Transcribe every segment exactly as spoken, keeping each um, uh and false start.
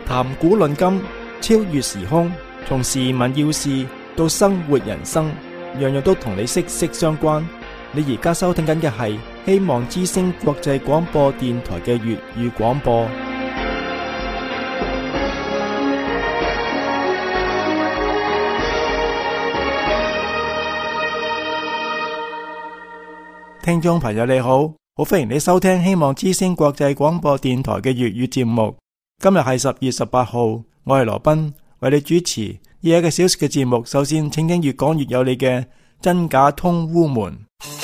談古論今，超越時空，從時聞要事到生活人生，樣樣都同你息息相關。你而家收聽緊嘅係希望之聲國際廣播電台嘅粵語廣播。聽眾朋友你好，好歡迎你收聽希望之聲國際廣播電台嘅粵語節目。今日係十月十八號，我係羅賓，為你主持呢一個小時嘅節目。首先，請聽越講越有理嘅真假通烏門，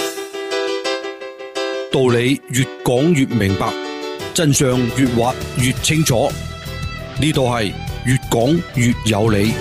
道理越講越明白，真相越挖越清楚。呢度係越講越有理。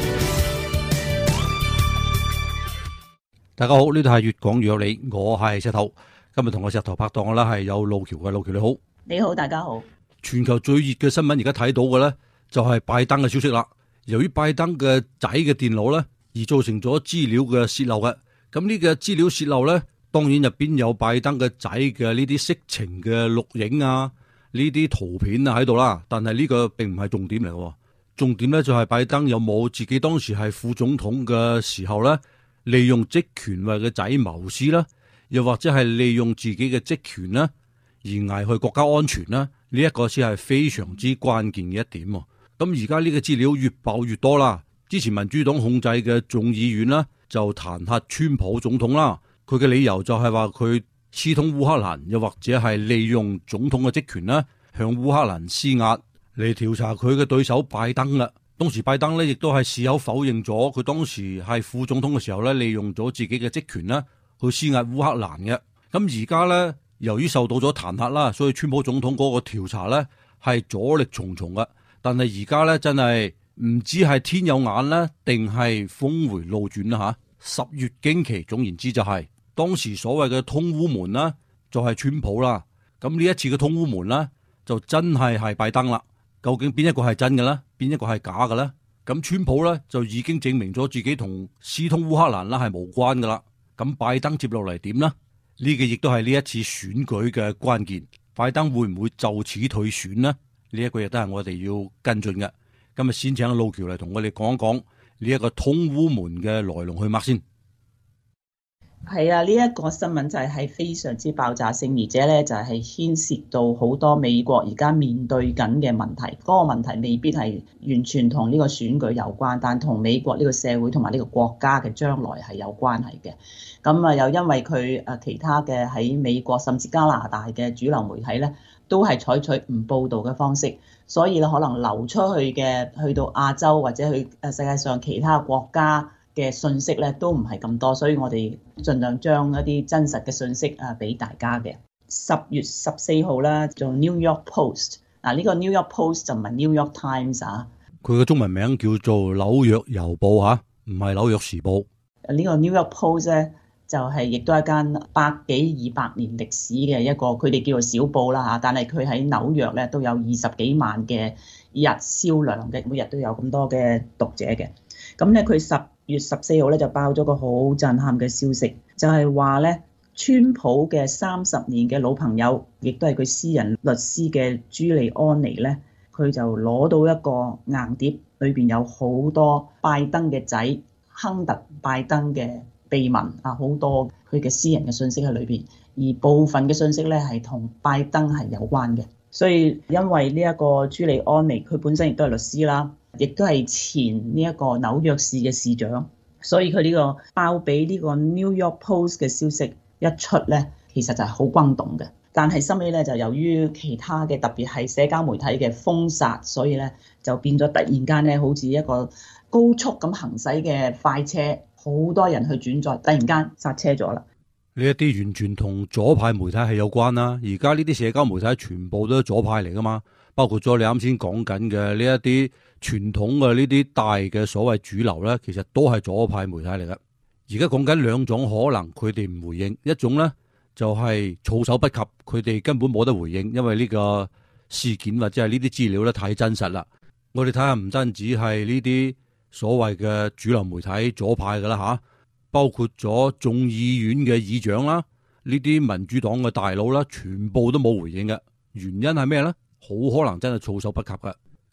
大家好，呢度係越講越有理，我係石頭。今日同我石頭拍檔嘅啦係有路橋嘅，路橋你好。 你好，大家好。 全球最熱嘅新聞而家睇到嘅咧，就係拜登嘅消息啦。由於拜登嘅仔嘅電腦咧，而造成咗資料嘅洩漏嘅。咁呢個資料洩漏咧，當然入邊有拜登嘅仔嘅呢啲色情嘅錄影啊，呢啲圖片啊喺度啦。但係呢個並唔係重點嚟嘅，重點咧就係拜登有冇自己當時係副總統嘅時候咧，利用職權為個仔謀私啦，又或者係利用自己嘅職權啦而危害國家安全啦。呢一個先係非常之關鍵嘅一點。咁而家呢個資料越爆越多啦。之前民主黨控制嘅眾議院啦，就彈劾川普總統啦。佢嘅理由就係話佢私通烏克蘭，又或者係利用總統嘅職權啦，向烏克蘭施壓嚟調查佢嘅對手拜登啦。當時拜登呢亦都係矢口否認咗佢當時係副總統嘅時候咧，利用咗自己嘅職權啦去施壓烏克蘭嘅。咁而家咧，由於受到咗彈劾啦，所以川普總統嗰個調查咧係阻力重重嘅。但係而家咧真係唔知係天有眼啦，定係峰回路轉啦吓。十月驚奇，總言之就係、是、當時所謂嘅通烏門啦，就係川普啦。咁呢一次嘅通烏門啦，就真係係拜登啦。究竟邊一個係真嘅咧？邊一個係假嘅咧？咁川普咧就已經證明咗自己同私通烏克蘭啦係無關噶啦。咁拜登接落嚟點呢？呢個亦都係呢一次選舉嘅關鍵，拜登會唔會就此退選呢？呢一個亦都係我哋要跟進嘅。今日先請路橋嚟同我哋講一講呢一個通烏門嘅來龍去脈先。 係啊，呢一個新聞就係非常之爆炸性，而且咧就係牽涉到好多美國而家面對緊嘅問題。嗰個問題未必係完全同呢個選舉有關，但同美國呢個社會同埋呢個國家嘅將來係有關係嘅。咁啊，又因為佢誒其他嘅喺美國甚至加拿大嘅主流媒體咧，都係採取唔報導嘅方式，所以咧可能流出去嘅去到亞洲或者去誒世界上其他國家嘅信息咧都唔係咁多，所以我哋盡量將一啲真實嘅信息啊俾大家嘅。十月十四號啦，做 New York Post 嗱，呢個 New York Post 就唔係 New York Times 啊， 佢嘅中文名叫做紐約郵報吓，唔係紐約時報。 呢個 New York Post 咧就係亦都係一間百幾二百年歷史嘅一個，佢哋叫做小報啦嚇，但係佢喺紐約咧都有二十幾萬嘅日銷量嘅，每日都有咁多嘅讀者嘅。咁咧佢十月十四號咧就爆咗個好震撼嘅消息，就係話咧川普嘅三十年嘅老朋友，亦都係佢私人律師嘅朱利安尼咧，佢就攞到一個硬碟，裏邊有好多拜登嘅仔亨特拜登嘅秘聞啊，好多佢嘅私人嘅信息喺裏邊，而部分嘅信息咧係同拜登係有關嘅。所以因為呢一個朱利安尼佢本身亦都係律師啦，亦都係前呢一個紐約市嘅市長，所以佢呢個爆俾呢個 New York Post 嘅消息一出咧，其實就係好轟動嘅。但係收尾咧就由於其他嘅特別係社交媒體嘅封殺，所以咧就變咗突然間咧好似一個高速咁行駛嘅快車，好多人去轉載，突然間剎車咗啦。 呢一啲完全同左派媒體係有關啦。而家呢啲社交媒體全部都係左派嚟噶嘛，包括咗你啱先講緊嘅呢一啲傳統嘅呢啲大嘅所謂主流咧，其實都係左派媒體嚟噶。而家講緊兩種可能，佢哋唔回應，一種咧就係措手不及，佢哋根本冇得回應，因為呢個事件或者係呢啲資料咧太真實啦。我哋睇下唔單止係呢啲所謂嘅主流媒體左派噶啦吓，包括咗眾議院嘅議長啦，呢啲民主黨嘅大佬啦，全部都冇回應嘅。原因係咩咧？好可能真係措手不及噶。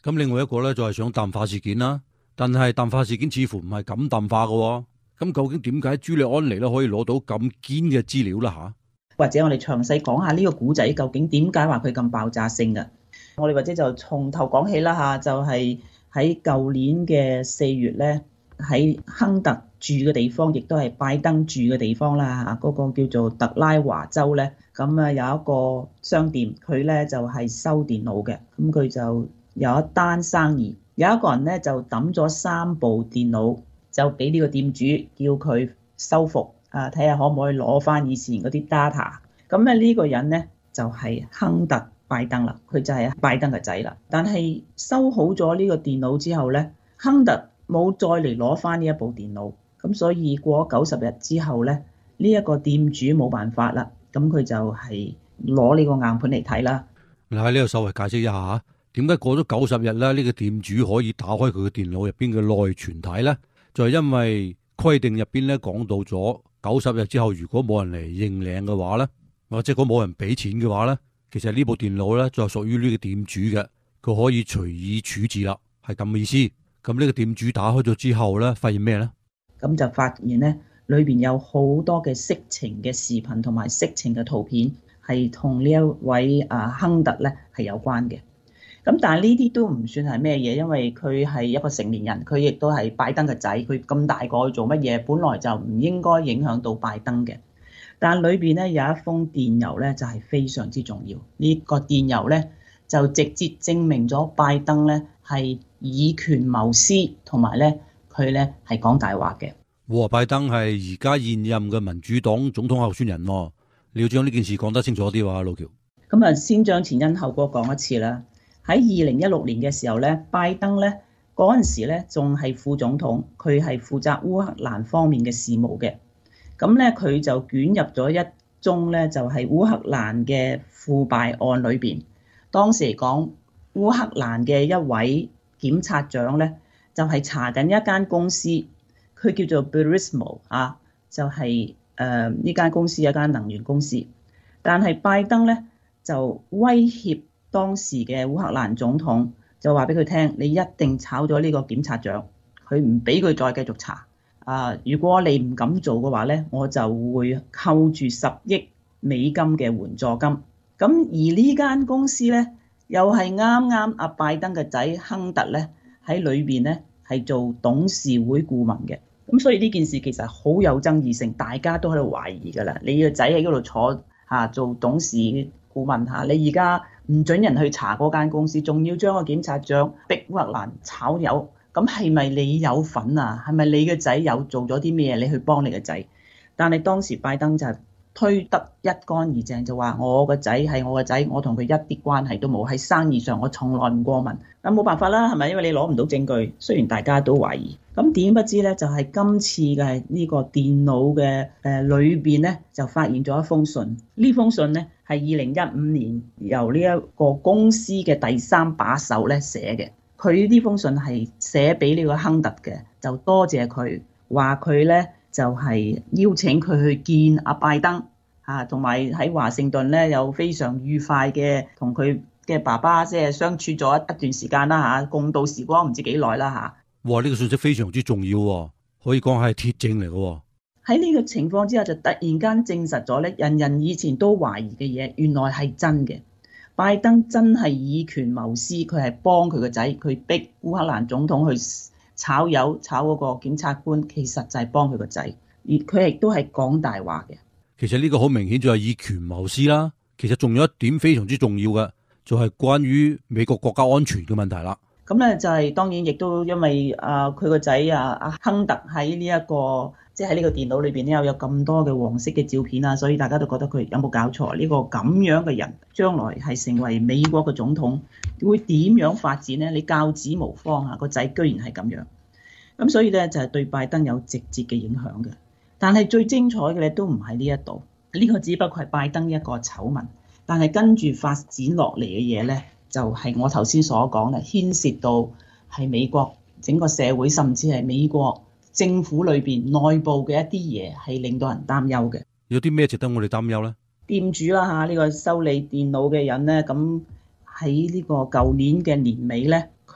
咁另外一個咧就係想淡化事件啦，但係淡化事件似乎唔係咁淡化嘅。咁究竟點解朱利安尼咧可以攞到咁堅嘅資料啦吓？ 或者我哋詳細講下呢個古仔究竟點解話佢咁爆炸性嘅？我哋或者就從頭講起啦吓，就係喺舊年嘅四月咧，喺亨特住嘅地方，亦都係拜登住嘅地方啦吓，嗰個叫做特拉華州咧，咁啊有一個商店，佢咧就係收電腦嘅，咁佢就有一單生意，有一個人咧就抌咗三部電腦，就俾呢個店主叫佢修復啊，睇下可唔可以攞翻以前嗰啲 data。咁咧呢個人咧就係亨特拜登啦，佢就係拜登嘅仔啦。但係收好咗呢個電腦之後咧，亨特冇再嚟攞翻呢一部電腦，咁所以過咗九十日之後咧，呢一個店主冇辦法啦，咁佢就係攞呢個硬盤嚟睇啦。 嗱，喺呢度稍微解釋一下嚇，點解過咗九十日咧，呢個店主可以打開佢嘅電腦入邊嘅內存睇咧？就係因為規定入邊咧講到咗九十日之後，如果冇人嚟認領嘅話咧，或者如果冇人俾錢嘅話咧，其實呢部電腦咧就係屬於呢個店主嘅，佢可以隨意處置啦，係咁嘅意思。咁呢個店主打開咗之後咧，發現咩咧？咁就發現咧，裏邊有好多嘅色情嘅視頻同埋色情嘅圖片，係同呢一位啊亨特咧係有關嘅。咁但係呢啲都唔算係咩嘢，因為佢係一個成年人，佢亦都係拜登嘅仔，佢咁大個去做乜嘢，本來就唔應該影響到拜登嘅。但係裏邊咧有一封電郵咧就係非常之重要，呢個電郵咧就直接證明咗拜登咧係以權謀私，同埋咧佢咧係講大話嘅。 哇！拜登係而家現任嘅民主黨總統候選人喎，你要將呢件事講得清楚啲喎，老喬。 咁啊，先將前因後果講一次啦。喺二零一六年嘅時候咧，拜登咧嗰陣時咧仲係副總統，佢係負責烏克蘭方面嘅事務嘅。咁咧佢就捲入咗一宗咧就係烏克蘭嘅腐敗案裏邊。當時嚟講，烏克蘭嘅一位檢察長咧就係查緊一間公司，佢叫做 Burisma 啊，就係誒呢間公司一間能源公司。但係拜登咧就威脅當時嘅烏克蘭總統，就話俾佢聽：你一定炒咗呢個檢察長，佢唔俾佢再繼續查。啊，如果你唔敢做嘅話咧，我就會扣住十億美金嘅援助金。咁而呢間公司咧，又係啱啱阿拜登嘅仔亨特咧喺裏邊咧係做董事會顧問嘅。咁所以呢件事其實好有爭議性，大家都喺度懷疑㗎啦。你個仔喺嗰度坐嚇做董事顧問嚇，你而家唔准人去查嗰間公司，仲要將個檢察長逼烏克蘭炒魷，咁係咪你有份啊？係咪你嘅仔有做咗啲咩？你去幫你嘅仔？但係當時拜登就推得一乾二淨，就話我個仔係我個仔，我同佢一啲關係都冇，喺生意上我從來唔過問。咁冇辦法啦，係咪？因為你攞唔到證據，雖然大家都懷疑。咁點不知咧，就係今次嘅呢個電腦嘅誒裏邊咧，就發現咗一封信。呢封信咧係二零一五年由呢一個公司嘅第三把手咧寫嘅。佢呢封信係寫俾呢個亨特嘅，就多謝佢，話佢咧就係邀請佢去見阿拜登嚇，同埋喺華盛頓咧有非常愉快嘅同佢嘅爸爸即係相處咗一段時間啦嚇，共度時光唔知幾耐啦嚇。 哇！呢個信息非常之重要喎，可以講係鐵證嚟嘅喎。 喺呢個情況之下，就突然間證實咗咧，人人以前都懷疑嘅嘢，原來係真嘅。拜登真係以權謀私，佢係幫佢個仔，佢逼烏克蘭總統去炒魷炒嗰個檢察官，其實就係幫佢個仔，而佢亦都係講大話嘅。 其實呢個好明顯就係以權謀私啦。其實仲有一點非常之重要嘅，就係關於美國國家安全嘅問題啦。 咁咧就係當然亦都因為啊佢個仔啊阿亨特喺呢一個即係喺呢個電腦裏邊咧有有咁多嘅黃色嘅照片啊，所以大家都覺得佢有冇搞錯？呢個咁樣嘅人將來係成為美國嘅總統，會點樣發展咧？你教子無方啊，個仔居然係咁樣，咁所以咧就係對拜登有直接嘅影響嘅。但係最精彩嘅咧都唔喺呢一度，呢個只不過係拜登一個醜聞，但係跟住發展落嚟嘅嘢咧。就係我頭先所講嘅，牽涉到係美國整個社會，甚至係美國政府裏邊內部嘅一啲嘢，係令到人擔憂嘅。 有啲咩值得我哋擔憂咧？ 店主啦嚇，呢個修理電腦嘅人咧，咁喺呢個舊年嘅年尾咧，佢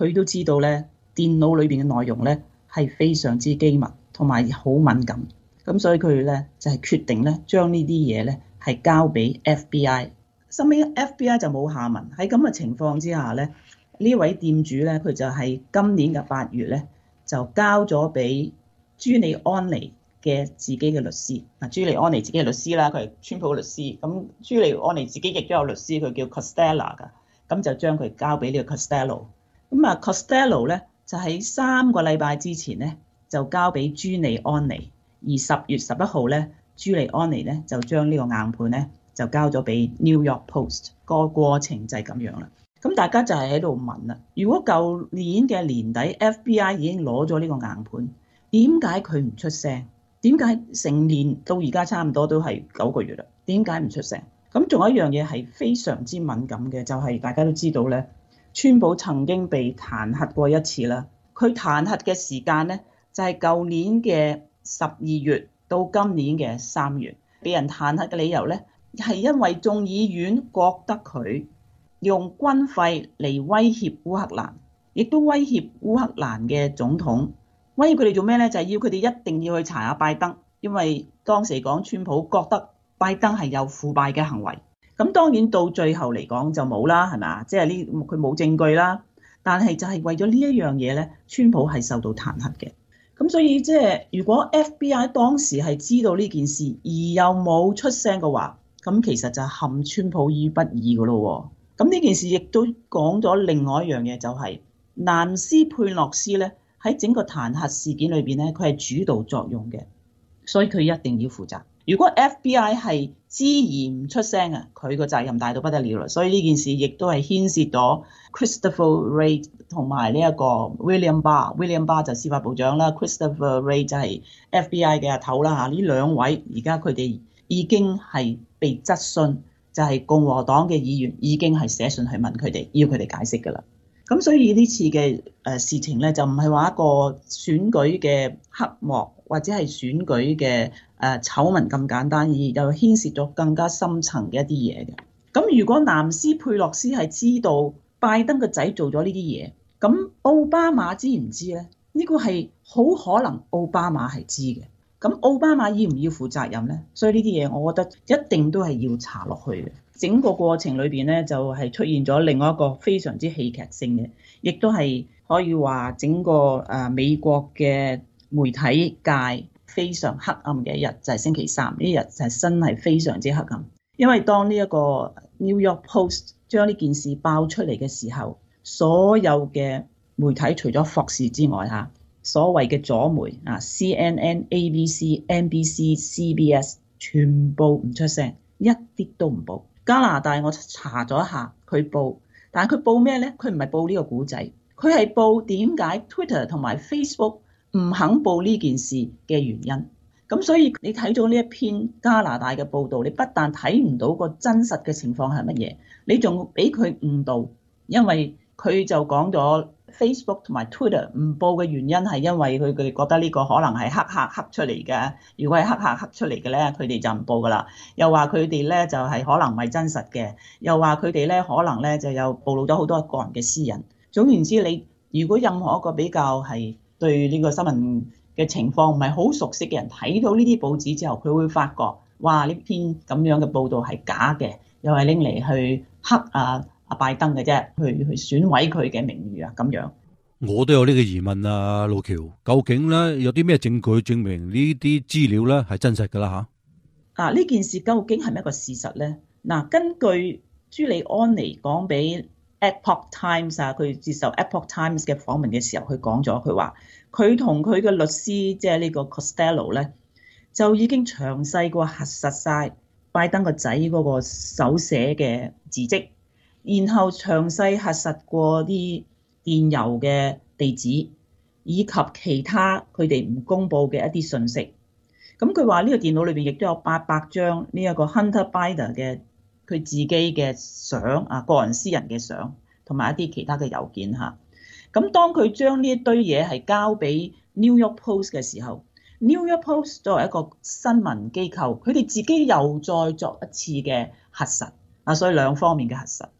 佢都知道咧，電腦裏邊嘅內容咧係非常之機密同埋好敏感，咁所以佢咧就係決定咧將呢啲嘢咧係交俾 F B I。後尾 F B I 就冇下文。喺咁嘅情況之下咧，呢位店主咧佢就係今年嘅八月咧就交咗俾朱利安尼嘅自己嘅律師。嗱，朱利安尼自己係律師啦，佢係川普律師。咁朱利安尼自己亦都有律師，佢叫 Costello 㗎。咁就將佢交俾呢個 Costello。咁啊 Costello 咧就喺三個禮拜之前咧就交俾朱利安尼，而十月十一號咧朱利安尼咧就將呢個硬盤咧就交咗俾 New York Post。個過程就係咁樣啦。咁大家就係喺度問啦，如果舊年嘅年底 F B I 已經攞咗呢個硬盤，點解佢唔出聲？點解成年到而家差唔多都係九個月啦？點解唔出聲？咁仲有一樣嘢係非常之敏感嘅，就係大家都知道咧，川普曾經被彈劾過一次啦。佢彈劾嘅時間咧就係舊年嘅十二月到今年嘅三月。俾人彈劾嘅理由咧係因為眾議院覺得佢用軍費嚟威脅烏克蘭，亦都威脅烏克蘭嘅總統。威脅佢哋做咩咧？就係要佢哋一定要去查下拜登，因為當時講川普覺得拜登係有腐敗嘅行為。咁當然到最後嚟講就冇啦，係咪啊？即係呢，佢冇證據啦。但係就係為咗呢一樣嘢咧，川普係受到彈劾嘅。咁所以即係如果 F B I 當時係知道呢件事而又冇出聲嘅話，咁其實就陷川普於不義噶咯。咁呢件事亦都講咗另外一樣嘢，就係南斯佩洛斯咧喺整個彈劾事件裏邊咧，佢係主導作用嘅，所以佢一定要負責。如果 F B I 係知而唔出聲啊，佢個責任大到不得了啦。所以呢件事亦都係牽涉到 Christopher Wray 同埋呢一個 William Barr。William Barr 就司法部長啦 ，Christopher Wray 就係 F B I 嘅阿頭啦嚇。呢兩位而家佢哋已經係被質詢，就係共和黨嘅議員已經係寫信去問佢哋，要佢哋解釋㗎啦。咁所以呢次嘅誒事情咧，就唔係話一個選舉嘅黑幕或者係選舉嘅誒醜聞咁簡單，而又牽涉咗更加深層嘅一啲嘢嘅。咁如果南斯佩洛斯係知道拜登個仔做咗呢啲嘢，咁奧巴馬知唔知咧？呢個係好可能奧巴馬係知嘅。咁奧巴馬要唔要負責任咧？所以呢啲嘢，我覺得一定都係要查落去嘅。整個過程裏邊咧，就係出現咗另外一個非常之戲劇性嘅，亦都係可以話整個誒美國嘅媒體界非常黑暗嘅一日，就係星期三呢日就係真係非常之黑暗。因為當呢一個 New York Post 將呢件事爆出嚟嘅時候，所有嘅媒體除咗霍士之外嚇，所謂嘅左媒啊 C N N、A B C、N B C、C B S 全部唔出聲，一啲都唔報。加拿大我查咗一下，佢報，但係佢報咩咧？佢唔係報呢個故仔，佢係報點解 Twitter 同埋 Facebook 唔肯報呢件事嘅原因。咁所以你睇咗呢一篇加拿大嘅報導，你不但睇唔到個真實嘅情況係乜嘢，你仲俾佢誤導，因為佢就講咗 Facebook 同埋 Twitter 唔報嘅原因係因為佢哋覺得呢個可能係黑客黑出嚟嘅，如果係黑客黑出嚟嘅咧，佢哋就唔報噶啦。又話佢哋咧就係可能唔係真實嘅，又話佢哋咧可能咧就有暴露咗好多個人嘅私隱。總言之，你如果任何一個比較係對呢個新聞嘅情況唔係好熟悉嘅人睇到呢啲報紙之後，佢會發覺哇，呢篇咁樣嘅報導係假嘅，又係拎嚟去黑啊阿拜登嘅啫，去去損毀佢嘅名譽啊咁樣。 我都有呢個疑問啊，路橋，究竟咧有啲咩證據證明呢啲資料咧係真實㗎啦嚇？ 啊，呢件事究竟係咪一個事實咧？嗱，根據朱利安尼講俾 Epoch Times 啊，佢接受 Epoch Times 嘅訪問嘅時候，佢講咗，佢話佢同佢嘅律師即係呢個 Costello 咧，就已經詳細過核實晒拜登個仔嗰個手寫嘅字跡。然後詳細核實過啲電郵嘅地址，以及其他佢哋唔公佈嘅一啲信息。咁佢話呢個電腦裏邊亦都有八百張呢一個 Hunter Biden 嘅佢自己嘅相啊，個人私人嘅相，同埋一啲其他嘅郵件嚇。咁當佢將呢一堆嘢係交俾 New York Post 嘅時候， New York Post 作為一個新聞機構，佢哋自己又再作一次嘅核實啊，所以兩方面嘅核實。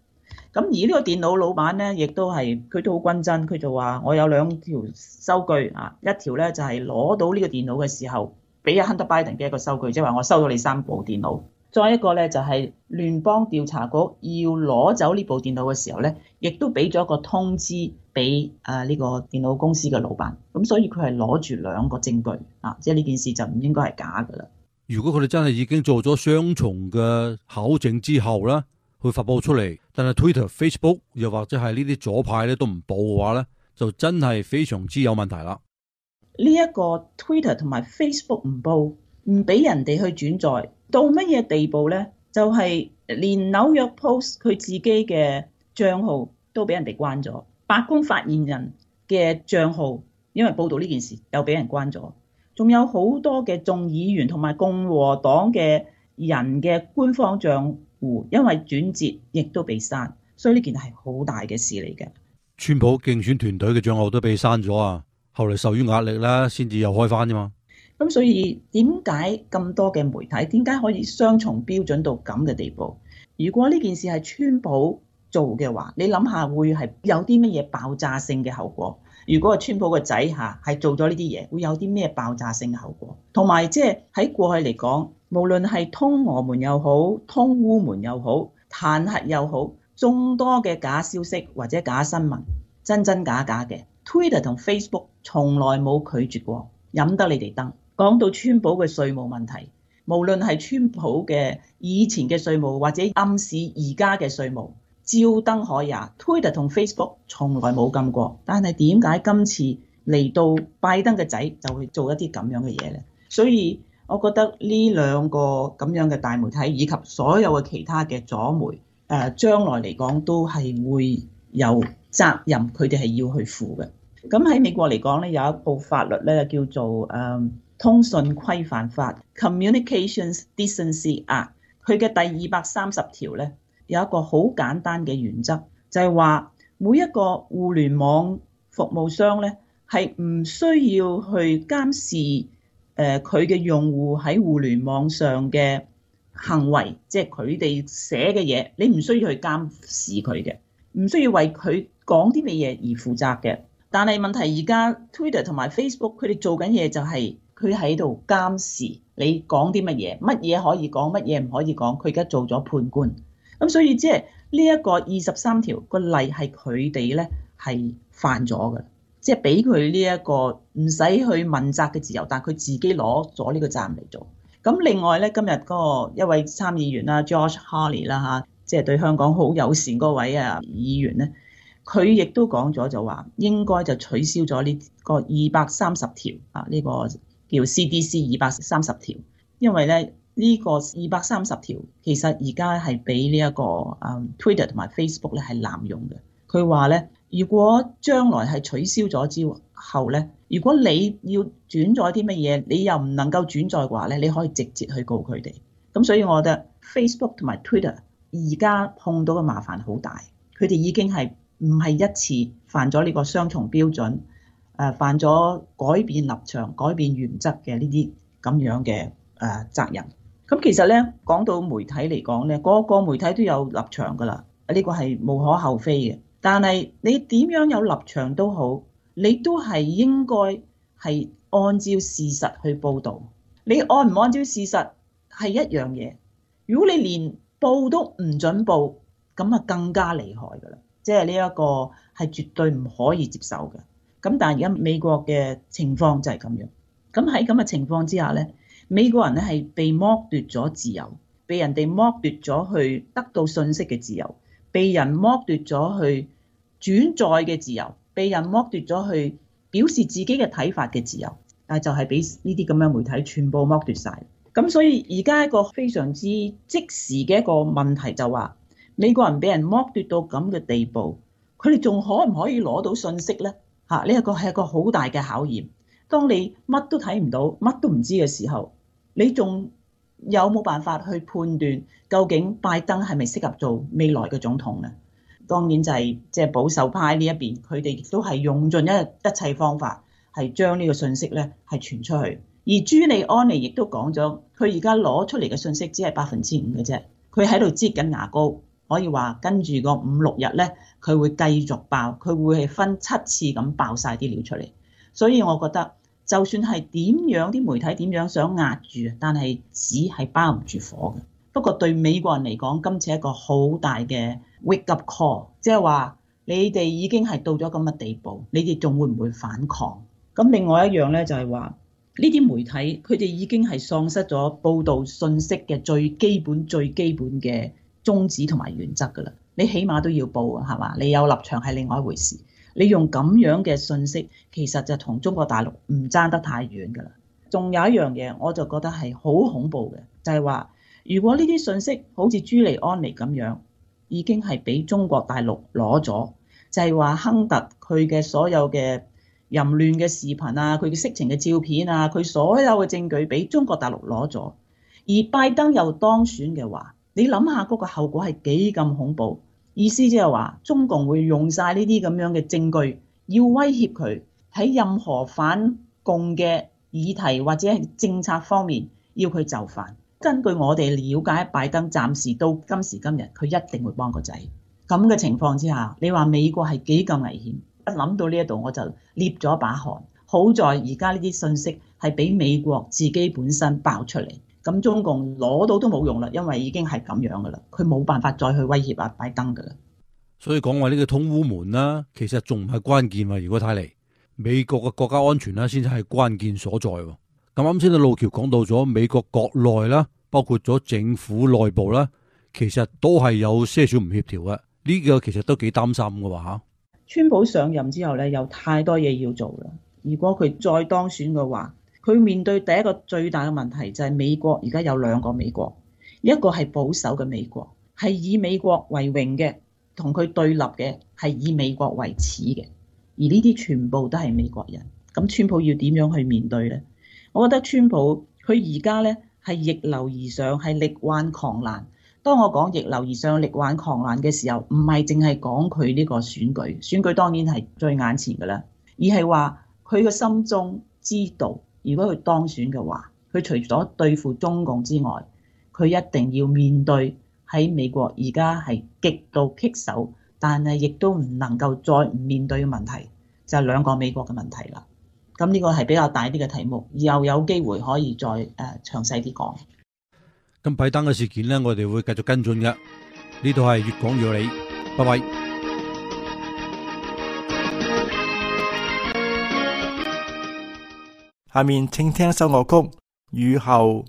咁而呢個電腦老闆咧，亦都係佢都好均真，佢就話我有兩條收據啊，一條咧就係攞到呢個電腦嘅時候，俾阿 Hunter Biden 嘅一個收據，即係話我收到你三部電腦。再一個咧就係聯邦調查局要攞走呢部電腦嘅時候咧，亦都俾咗一個通知俾誒呢個電腦公司嘅老闆。咁所以佢係攞住兩個證據啊，即係呢件事就唔應該係假㗎啦。 如果佢哋真係已經做咗雙重嘅考證之後咧，去發佈出嚟，但係 Twitter、Facebook 又或者係呢啲左派咧都唔報嘅話咧，就真係非常之有問題啦。 呢一個 Twitter 同埋 Facebook 唔報，唔俾人哋去轉載，到乜嘢地步咧？就係連紐約 Post 佢自己嘅帳號都俾人哋關咗，白宮發言人嘅帳號因為報導呢件事又俾人關咗，仲有好多嘅眾議員同埋共和黨嘅人嘅官方帳戶因為轉折亦都被刪，所以呢件係好大嘅事嚟嘅。 川普競選團隊嘅帳號都被刪咗啊，後嚟受於壓力啦，先至又開翻啫嘛。 咁所以點解咁多嘅媒體點解可以雙重標準到咁嘅地步？如果呢件事係川普做嘅話，你諗下會係有啲乜嘢爆炸性嘅後果？如果係川普個仔嚇係做咗呢啲嘢，會有啲咩爆炸性嘅後果？同埋即係喺過去嚟講，無論係通俄門又好，通烏門又好，彈劾又好，眾多嘅假消息或者假新聞，真真假假嘅 Twitter 同 Facebook 從來冇拒絕過，飲得你哋燈。講到川普嘅稅務問題，無論係川普嘅以前嘅稅務或者暗示而家嘅稅務，照登可也。Twitter 同 Facebook 從來冇禁過，但係點解今次嚟到拜登嘅仔就會做一啲咁樣嘅嘢呢？所以我覺得呢兩個咁樣嘅大媒體以及所有嘅其他嘅左媒，誒、呃、將來嚟講都係會有責任，佢哋係要去負嘅。咁喺美國嚟講咧，有一部法律咧叫做誒、呃通訊規範法 Communications Decency Act， 佢嘅第二百三十條咧有一個好簡單嘅原則，就係話每一個互聯網服務商咧係唔需要去監視誒佢嘅用戶喺互聯網上嘅行為，即係佢哋寫嘅嘢，你唔需要去監視佢嘅，唔需要為佢講啲乜嘢而負責嘅。但係問題而家 Twitter 同埋 Facebook 佢哋做緊嘢就係、是。佢喺度監視你講啲乜嘢，乜嘢可以講，乜嘢唔可以講。佢而家做咗判官，咁所以即係呢一個二十三條個例係佢哋咧係犯咗嘅，即係俾佢呢一個唔使去問責嘅自由，但係佢自己攞咗呢個責任嚟做。咁另外咧，今日嗰個一位參議員啦 Josh Hawley 啦嚇，即係對香港好友善嗰位啊議員咧，佢亦都講咗就話應該就取消咗呢個二百三十條啊呢個。叫 C D C 二百三十條，因為咧呢個二百三十條其實而家係俾呢一個誒 Twitter 同埋 Facebook 咧係濫用嘅。佢話咧，如果將來係取消咗之後咧，如果你要轉載啲乜嘢，你又唔能夠轉載嘅話咧，你可以直接去告佢哋。咁所以我覺得 Facebook 同埋 Twitter 而家碰到嘅麻煩好大，佢哋已經係唔係一次犯咗呢個雙重標準。誒犯咗改變立場、改變原則嘅呢啲咁樣嘅誒責任。咁其實咧講到媒體嚟講咧，個個媒體都有立場㗎啦，呢個係無可厚非嘅。但係你點樣有立場都好，你都係應該係按照事實去報導。你按唔按照事實係一樣嘢。如果你連報都唔準報，咁啊更加厲害㗎啦。即係呢一個係絕對唔可以接受嘅。咁但係而家美國嘅情況就係咁樣，咁喺咁嘅情況之下咧，美國人咧係被剝奪咗自由，被人哋剝奪咗去得到信息嘅自由，被人剝奪咗去轉載嘅自由，被人剝奪咗去表示自己嘅睇法嘅自由，但係就係俾呢啲咁樣媒體全部剝奪晒。咁所以而家一個非常之即時嘅一個問題就話，美國人俾人剝奪到咁嘅地步，佢哋仲可唔可以攞到信息咧？嚇！呢一個係一個好大嘅考驗。當你乜都睇唔到、乜都唔知嘅時候，你仲有冇辦法去判斷究竟拜登係咪適合做未來嘅總統呢？當然就係即係保守派呢一邊，佢哋亦都係用盡一一切方法，係將呢個信息咧係傳出去。而朱利安尼亦都講咗，佢而家攞出嚟嘅信息只係百分之五嘅啫，佢喺度擠緊牙膏。 可以話跟住個五六日咧，佢會繼續爆，佢會係分七次咁爆晒啲料出嚟。所以我覺得，就算係點樣啲媒體點樣想壓住，但係紙係包唔住火嘅。不過對美國人嚟講，今次係一個好大嘅 wake up call，即係話你哋已經係到咗咁嘅地步，你哋仲會唔會反抗？咁另外一樣咧就係話，呢啲媒體佢哋已經係喪失咗報導信息嘅最基本、最基本嘅宗旨同埋原則㗎啦。你起碼都要報啊，係嘛？你有立場係另外一回事。你用咁樣嘅信息，其實就同中國大陸唔爭得太遠㗎啦。仲有一樣嘢，我就覺得係好恐怖嘅，就係話，如果呢啲信息好似朱利安尼咁樣，已經係俾中國大陸攞咗，就係話亨特佢嘅所有嘅淫亂嘅視頻啊，佢嘅色情嘅照片啊，佢所有嘅證據俾中國大陸攞咗，而拜登又當選嘅話，你諗下嗰個後果係幾咁恐怖？意思即係話，中共會用晒呢啲咁樣嘅證據，要威脅佢喺任何反共嘅議題或者係政策方面要佢就範。根據我哋了解，拜登暫時到今時今日，佢一定會幫個仔。咁嘅情況之下，你話美國係幾咁危險？一諗到呢一度我就捏咗把汗。好在而家呢啲信息係俾美國自己本身爆出嚟。咁中共攞到都冇用啦，因為已經係咁樣噶啦，佢冇辦法再去威脅阿拜登噶啦。 所以講話呢個通烏門啦，其實仲唔係關鍵喎。如果睇嚟，美國嘅國家安全啦，先至係關鍵所在。咁啱先，阿路橋講到咗美國國內啦，包括咗政府內部啦，其實都係有些少唔協調嘅。呢個其實都幾擔心嘅話嚇。 川普上任之後咧，有太多嘢要做啦。如果佢再當選嘅話，佢面對第一個最大嘅問題就係美國而家有兩個美國，一個係保守嘅美國，係以美國為榮嘅，同佢對立嘅係以美國為恥嘅，而呢啲全部都係美國人。咁川普要點樣去面對呢？我覺得川普佢而家咧係逆流而上，係力挽狂瀾。當我講逆流而上、力挽狂瀾嘅時候，唔係淨係講佢呢個選舉，選舉當然係最眼前㗎啦，而係話佢嘅心中知道。如果佢當選嘅話，佢除咗對付中共之外，佢一定要面對喺美國而家係極度棘手，但係亦都唔能夠再唔面對嘅問題，就係兩個美國嘅問題啦。咁呢個係比較大啲嘅題目，又有機會可以再誒詳細啲講。 咁拜登嘅事件呢，我哋會繼續跟進嘅。呢度係越講越有理，拜拜。 下面請聽首樂曲《雨後》。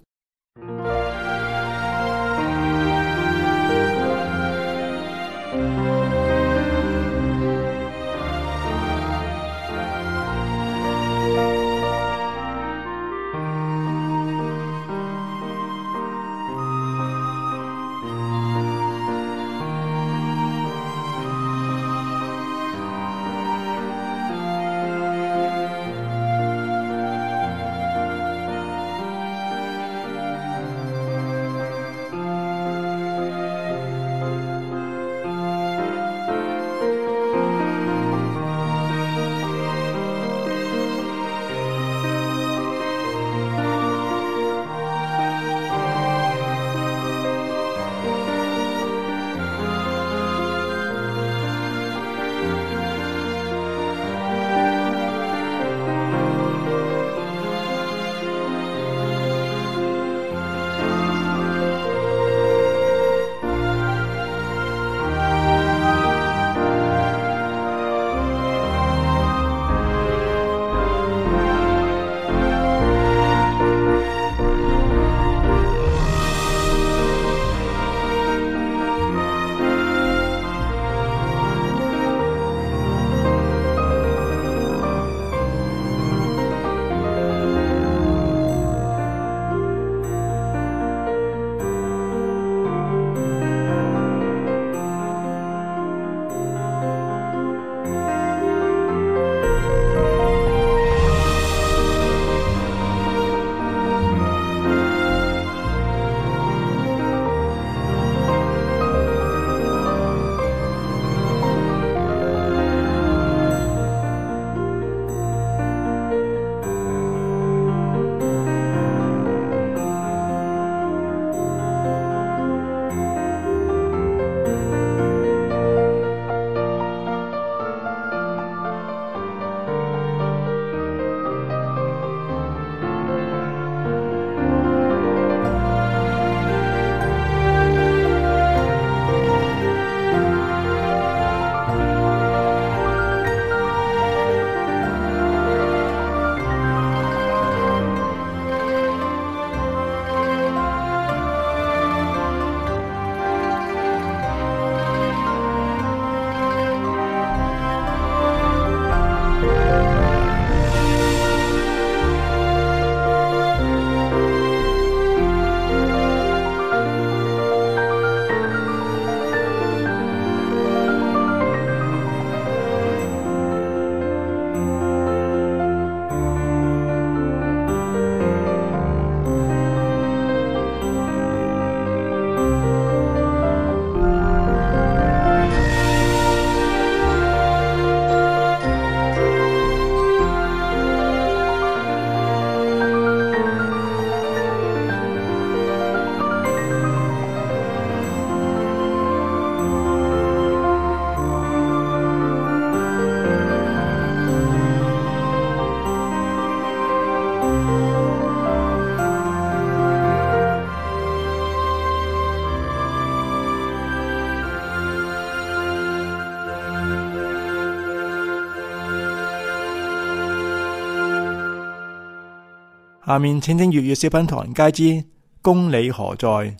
下面請聽粵語小品唐人街之公理何在。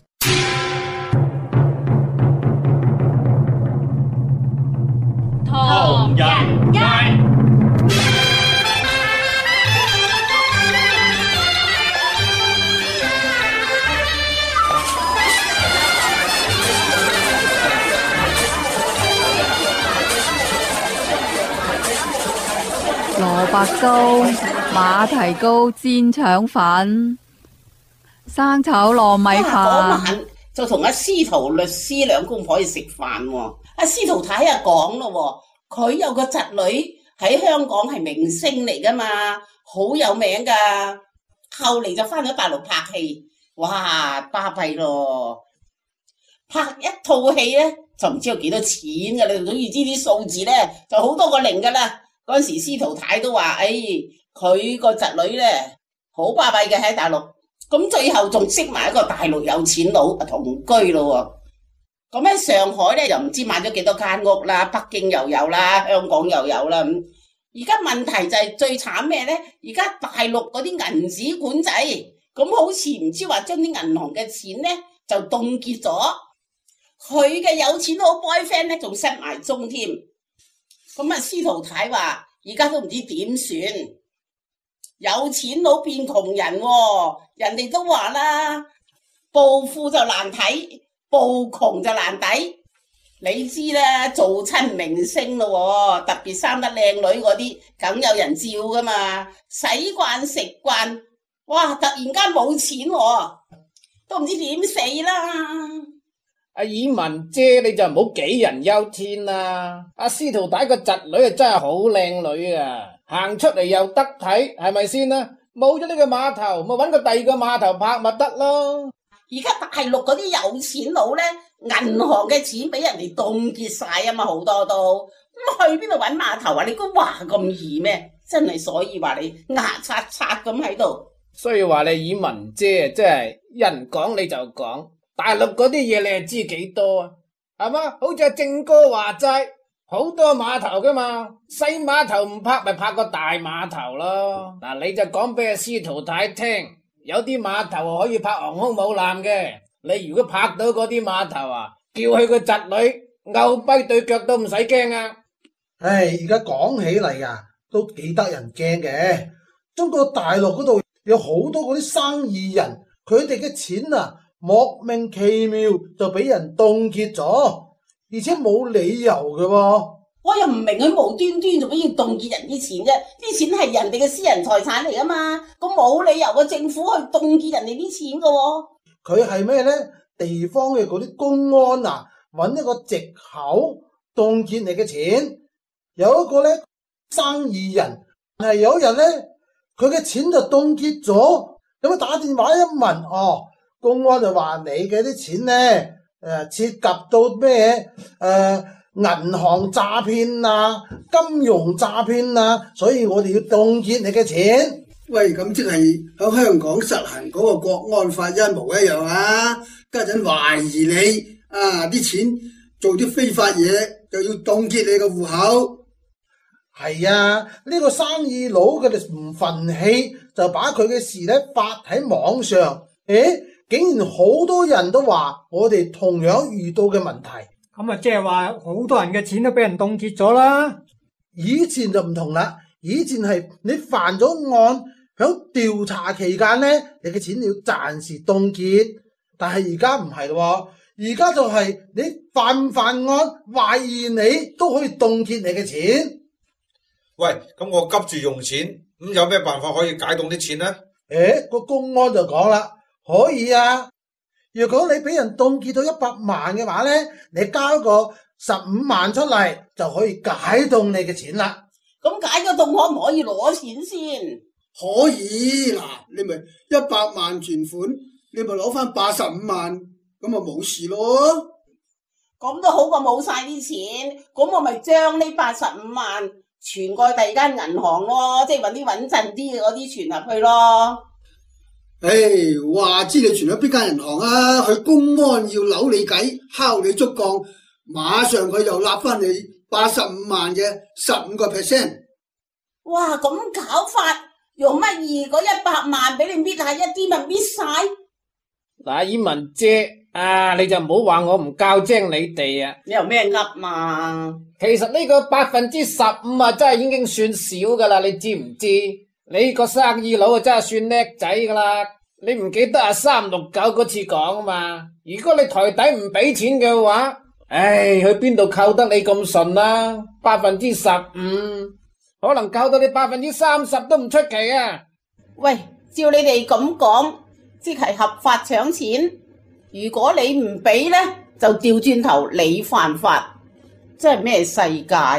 唐人街， 蘿蔔糕、馬蹄糕、煎腸粉、生炒糯米飯。 嗰晚就同阿司徒律師兩公婆去食飯喎。阿司徒太啊講咯，佢有個侄女喺香港係明星嚟噶嘛，好有名噶。後嚟就翻咗大陸拍戲，哇巴閉咯！拍一套戲咧就唔知有幾多錢噶，你總之知啲數字咧就好多個零噶啦。嗰陣時司徒太都話，誒佢個侄女咧好巴閉嘅喺大陸，咁最後仲識埋一個大陸有錢佬同居咯。咁喺上海咧又唔知買咗幾多間屋啦，北京又有啦，香港又有啦。咁而家問題就係最慘咩咧？而家大陸嗰啲銀紙管制，咁好似唔知話將啲銀行嘅錢咧就凍結咗，佢嘅有錢佬 boyfriend 咧仲失埋蹤添。咁啊，司徒太話而家都唔知點算，有錢佬變窮人喎，人哋都話啦，暴富就難睇，暴窮就難抵。你知啦，做親明星咯，特別生得靚女嗰啲，梗有人照噶嘛，使慣食慣，哇！突然間冇錢喎，都唔知點死啦。 阿以文姐，你就唔好杞人憂天啦。阿司徒太個侄女啊，真係好靚女啊，行出嚟又得睇，係咪先啦？冇咗呢個碼頭，咪搵個第二個碼頭拍咪得咯。 而家大陸嗰啲有錢佬咧，銀行嘅錢俾人哋凍結晒啊嘛，好多都咁去邊度搵碼頭啊？你估話咁易咩？真係，所以話你牙刷刷咁喺度。 所以話你以文姐真係人講你就講。大陸嗰啲嘢你係知幾多啊？係嘛？好似阿正哥話齋，好多碼頭噶嘛，細碼頭唔拍咪拍個大碼頭咯。嗱，你就講俾阿司徒太聽，有啲碼頭可以拍航空母艦嘅。你如果拍到嗰啲碼頭啊，叫佢個侄女拗跛對腳都唔使驚啊！ 唉，而家講起嚟啊，都幾得人驚嘅。中國大陸嗰度有好多嗰啲生意人，佢哋嘅錢啊，莫名其妙就俾人凍結咗，而且冇理由嘅喎。 我又唔明佢無端端做乜要凍結人啲錢啫？啲錢係人哋嘅私人財產嚟噶嘛，咁冇理由個政府去凍結人哋啲錢噶喎。 佢係咩呢？地方嘅嗰啲公安啊，揾一個藉口凍結你嘅錢。有一個呢生意人係有一日呢，佢嘅錢就凍結咗，咁啊打電話一問，哦。公安就話你嘅啲錢咧，誒涉及到咩誒銀行詐騙啊、金融詐騙啊，所以我哋要凍結你嘅錢。 喂，咁即係喺香港實行嗰個國安法一模一樣啊！家陣懷疑你啊啲錢做啲非法嘢，就要凍結你個戶口。 係啊，呢個生意佬佢哋唔忿氣，就把佢嘅事咧發喺網上，誒。竟然好多人都話我哋同樣遇到嘅問題， 咁啊即係話好多人嘅錢都俾人凍結咗啦。 以前就唔同啦，以前係你犯咗案，響調查期間呢，你嘅錢要暫時凍結，但係而家唔係咯，而家就係你犯唔犯案，懷疑你都可以凍結你嘅錢。 喂，咁我急住用錢，咁有咩辦法可以解凍啲錢呢？ 誒，個公安就講啦。可以啊！如果你俾人凍結到一百萬嘅話咧，你交個十五萬出嚟就可以解凍你嘅錢啦。 咁解咗凍可唔可以攞錢先？ 可以嗱，你咪一百萬存款，你咪攞翻八十五萬，咁咪冇事咯。 咁都好過冇晒啲錢，咁我咪將呢八十五萬存過去第二間銀行咯，即係搵啲穩陣啲嘅嗰啲存入去咯。 唉，話知你存咗邊間銀行啊？佢公安要扭你計，敲你竹槓，馬上佢就立翻你八十五萬嘅十五個 percent。 哇，咁搞法， 用乜嘢嗰一百萬俾你搣下一啲咪搣晒？ 嗱，以文姐啊，你就唔好話我唔教精你哋啊！ 你有咩噏嘛？ 其實呢個百分之十五啊，真係已經算少噶啦，你知唔知？你個生意佬啊，真係算叻仔噶啦！你唔記得啊三六九嗰次講啊嘛？如果你台底唔俾錢嘅話，唉，去邊度扣得你咁順啊？百分之十五，可能扣到你百分之三十都唔出奇啊！ 喂，照你哋咁講，即係合法搶錢。如果你唔俾呢，就調轉頭你犯法，真係咩世界啊！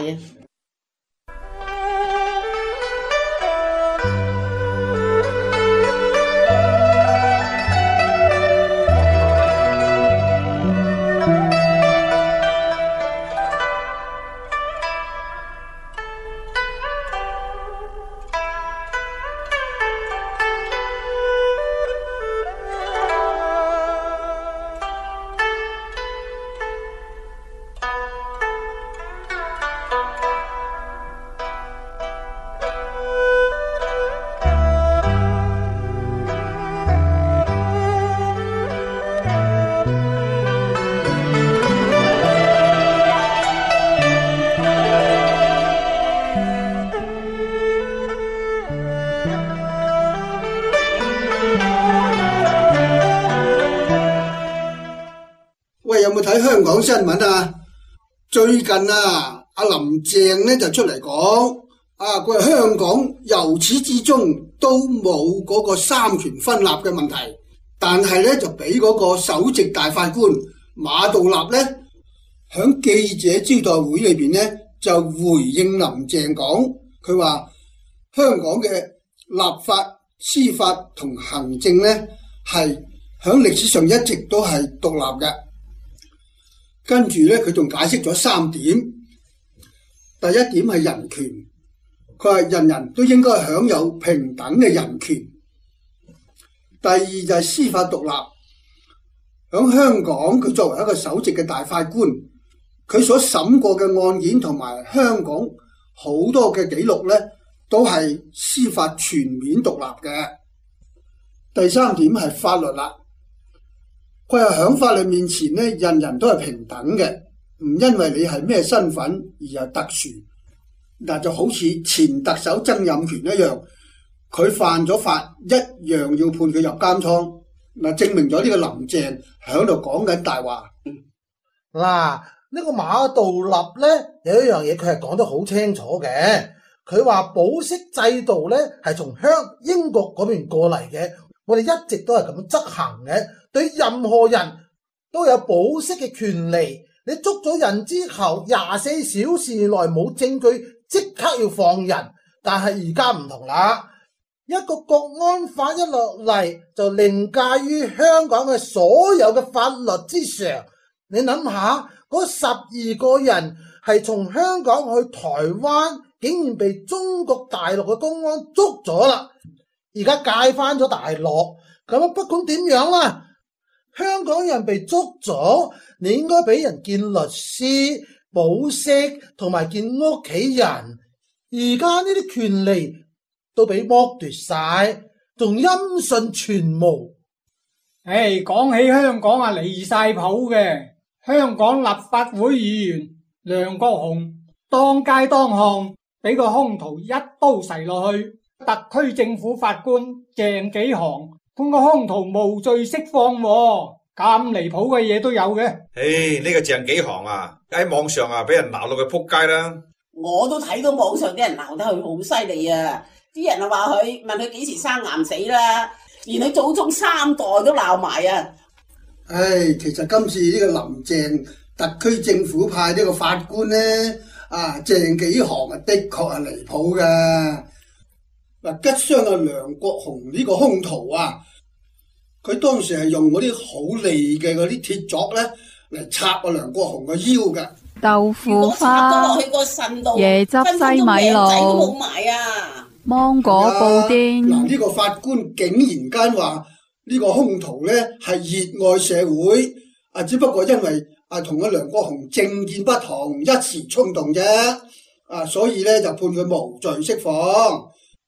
有冇睇香港新聞啊？最近啊，阿林鄭呢就出嚟講，啊佢話香港由始至終都冇嗰個三權分立嘅問題，但係呢就俾嗰個首席大法官馬道立呢響記者招待會裏邊呢就回應林鄭講，佢話香港嘅立法、司法同行政呢係響歷史上一直都係獨立嘅。跟住咧，佢仲解釋咗三點。第一點係人權，佢話人人都應該享有平等嘅人權。第二就係司法獨立，響香港佢作為一個首席嘅大法官，佢所審過嘅案件同埋香港好多嘅記錄咧，都係司法全面獨立嘅。第三點係法律啦。佢係喺法律面前咧，人人都係平等嘅，唔因為你係咩身份而係特殊。嗱，就好似前特首曾蔭權一樣，佢犯咗法一樣要判佢入監倉。嗱，證明咗呢個林鄭喺度講緊大話。 嗱，呢個馬道立咧有一樣嘢佢係講得好清楚嘅，佢話保釋制度咧係從香英國嗰邊過嚟嘅，我哋一直都係咁樣執行嘅。對任何人都有保釋嘅權利，你捉咗人之後廿四小時內冇證據，即刻要放人。但係而家唔同啦，一個國安法一落嚟就凌駕於香港嘅所有嘅法律之上。你諗下，嗰十二個人係從香港去台灣，竟然被中國大陸嘅公安捉咗啦，而家解返咗大陸。咁不管點樣啦，香港人被捉咗，你應該俾人見律師、保釋同埋見屋企人。而家呢啲權利都俾剝奪晒，仲音訊全無。 唉，講起香港啊，離晒譜嘅。香港立法會議員梁國雄當街當巷俾個兇徒一刀噬落去，特區政府法官鄭紀航判個兇徒無罪釋放，咁離譜嘅嘢都有嘅。 唉，呢個鄭紀航啊，喺網上啊俾人鬧到佢撲街啦。 我都睇到網上啲人鬧得佢好犀利啊！啲人啊話佢問佢幾時生癌死啦，連佢祖宗三代都鬧埋啊！ 唉，其實今次呢個林鄭特區政府派呢個法官呢，啊鄭紀航啊的確係離譜噶。嗱，吉傷啊梁國雄呢個兇徒啊，佢當時係用嗰啲好利嘅嗰啲鐵鑿咧嚟插啊梁國雄個腰㗎。 豆腐花、椰汁西米露、芒果布丁。 嗱，呢個法官竟然間話呢個兇徒咧係熱愛社會，啊只不過因為啊同阿梁國雄政見不同，一時衝動啫，啊所以咧就判佢無罪釋放。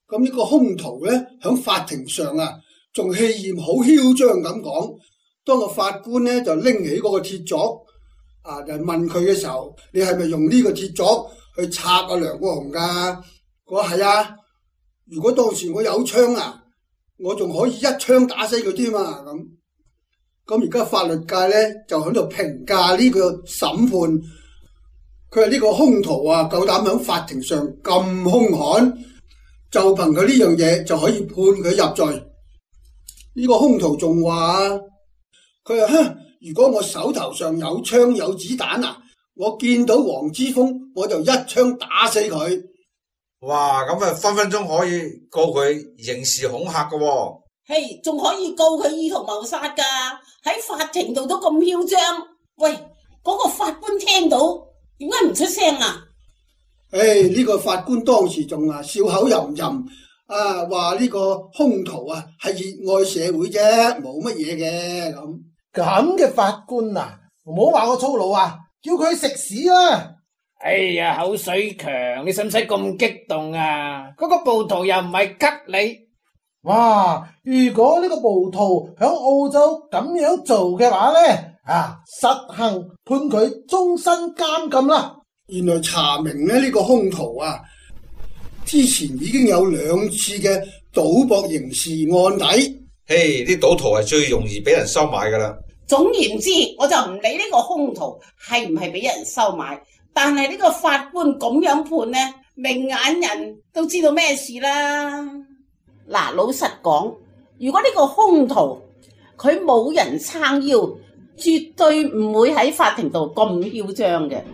咁呢個兇徒咧喺法庭上啊，仲氣焰好囂張咁講。當個法官咧就拎起嗰個鐵鑿啊，就問佢嘅時候，你係咪用呢個鐵鑿去拆阿梁國雄㗎？我話係啊。如果當時我有槍啊，我仲可以一槍打死佢添啊！咁咁而家法律界咧就喺度評價呢個審判，佢話呢個兇徒啊，夠膽喺法庭上咁兇悍，就憑佢呢樣嘢就可以判佢入罪。呢個兇徒仲話，佢話哼，如果我手頭上有槍有子彈啊，我見到黃之鋒我就一槍打死佢。 哇，咁啊分分鐘可以告佢刑事恐嚇噶喎。 嘿，仲可以告佢意圖謀殺噶，喺法庭度都咁囂張。喂，嗰個法官聽到點解唔出聲啊？ 誒，呢個法官當時仲啊笑口吟吟啊，話呢個兇徒啊係熱愛社會啫，冇乜嘢嘅咁。 咁嘅法官啊，唔好話我粗魯啊，叫佢食屎啦！ 哎呀，口水強，你使唔使咁激動啊？嗰個暴徒又唔係吉你。 哇！如果呢個暴徒響澳洲咁樣做嘅話咧，啊，實行判佢終身監禁啦。 原來查明咧呢個兇徒啊，之前已經有兩次嘅賭博刑事案底。 嘿，啲賭徒係最容易俾人收買噶啦。 總言之，我就唔理呢個兇徒係唔係俾人收買。但係呢個法官咁樣判呢，明眼人都知道咩事啦。嗱，老實講，如果呢個兇徒佢冇人撐腰，絕對唔會喺法庭度咁囂張嘅。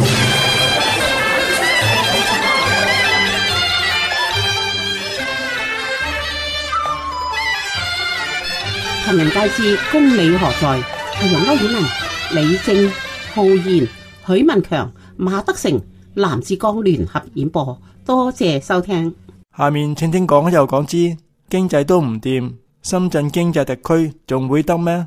尋人界事，公理何在？係由歐婉文、李正、浩然、許文強、馬德成、藍志剛聯合演播，多謝收聽。 下面請聽講又講之，經濟都唔掂，深圳經濟特區仲會得咩？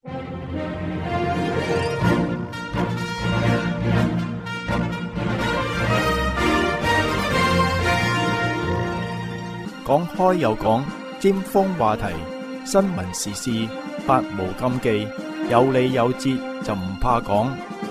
講開又講，尖鋒話題，新聞時事，百無禁忌，有理有節就唔怕講。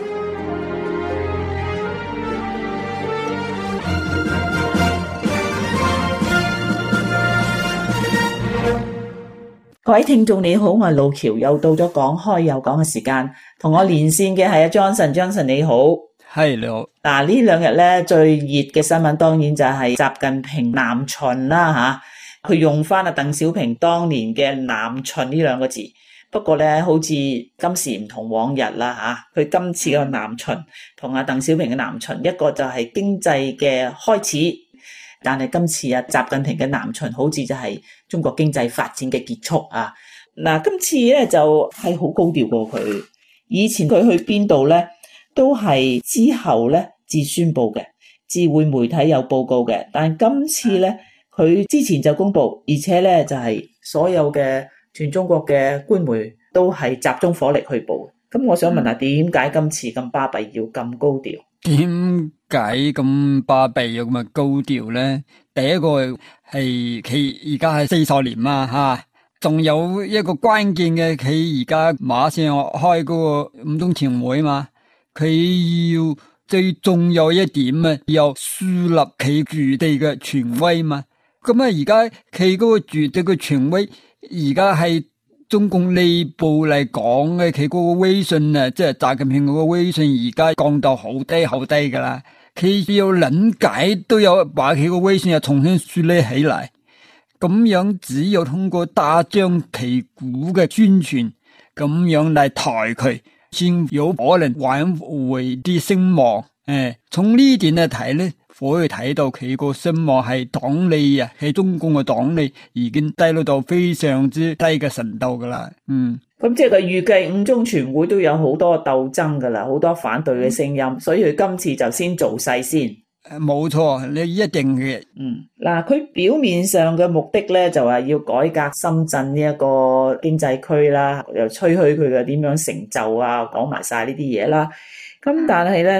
各位聽眾你好，我係路橋，又到咗講開又講嘅時間，同我連線嘅係阿 Johnson，Johnson 你好， 係你好。嗱， 呢兩日咧最熱嘅新聞當然就係習近平南巡啦吓，佢用翻阿鄧小平當年嘅南巡呢兩個字，不過咧好似今時唔同往日啦吓，佢今次嘅南巡同阿鄧小平嘅南巡，一個就係經濟嘅開始。但係今次啊，習近平嘅南巡好似就係中國經濟發展嘅結束啊！嗱，今次咧就係好高調過佢。以前佢去邊度咧，都係之後咧至宣佈嘅，至會媒體有報告嘅。但係今次咧，佢之前就公佈，而且咧就係所有嘅全中國嘅官媒都係集中火力去報。咁我想問下，點解今次咁巴閉要咁高調？ 點解咁巴閉又咁啊高調咧？第一個係佢而家係四十年嘛吓，仲有一個關鍵嘅，佢而家馬上開嗰個五中全會嘛，佢要最重要一點啊，要樹立佢絕對嘅權威嘛。咁啊，而家佢嗰個絕對嘅權威，而家係中共內部嚟講嘅，佢嗰個威信啊，即係習近平嗰個威信，而家降到好低好低噶啦。佢要諗解都有把佢個威信又重新樹立起嚟。咁樣只有通過大張旗鼓嘅宣傳，咁樣嚟抬佢，先有可能挽回啲聲望。誒，從呢點嚟睇咧，可以睇到佢個聲望係黨利啊，係中共嘅黨利已經低落到非常之低嘅程度噶啦。嗯，咁即係佢預計五中全會都有好多鬥爭噶啦，好多反對嘅聲音，嗯、所以佢今次就先做勢先。冇錯，你一定嘅。嗯，嗱，佢表面上嘅目的咧，就話要改革深圳呢一個經濟區啦，又吹噓佢嘅點樣成就啊，講埋晒呢啲嘢啦。咁但係咧，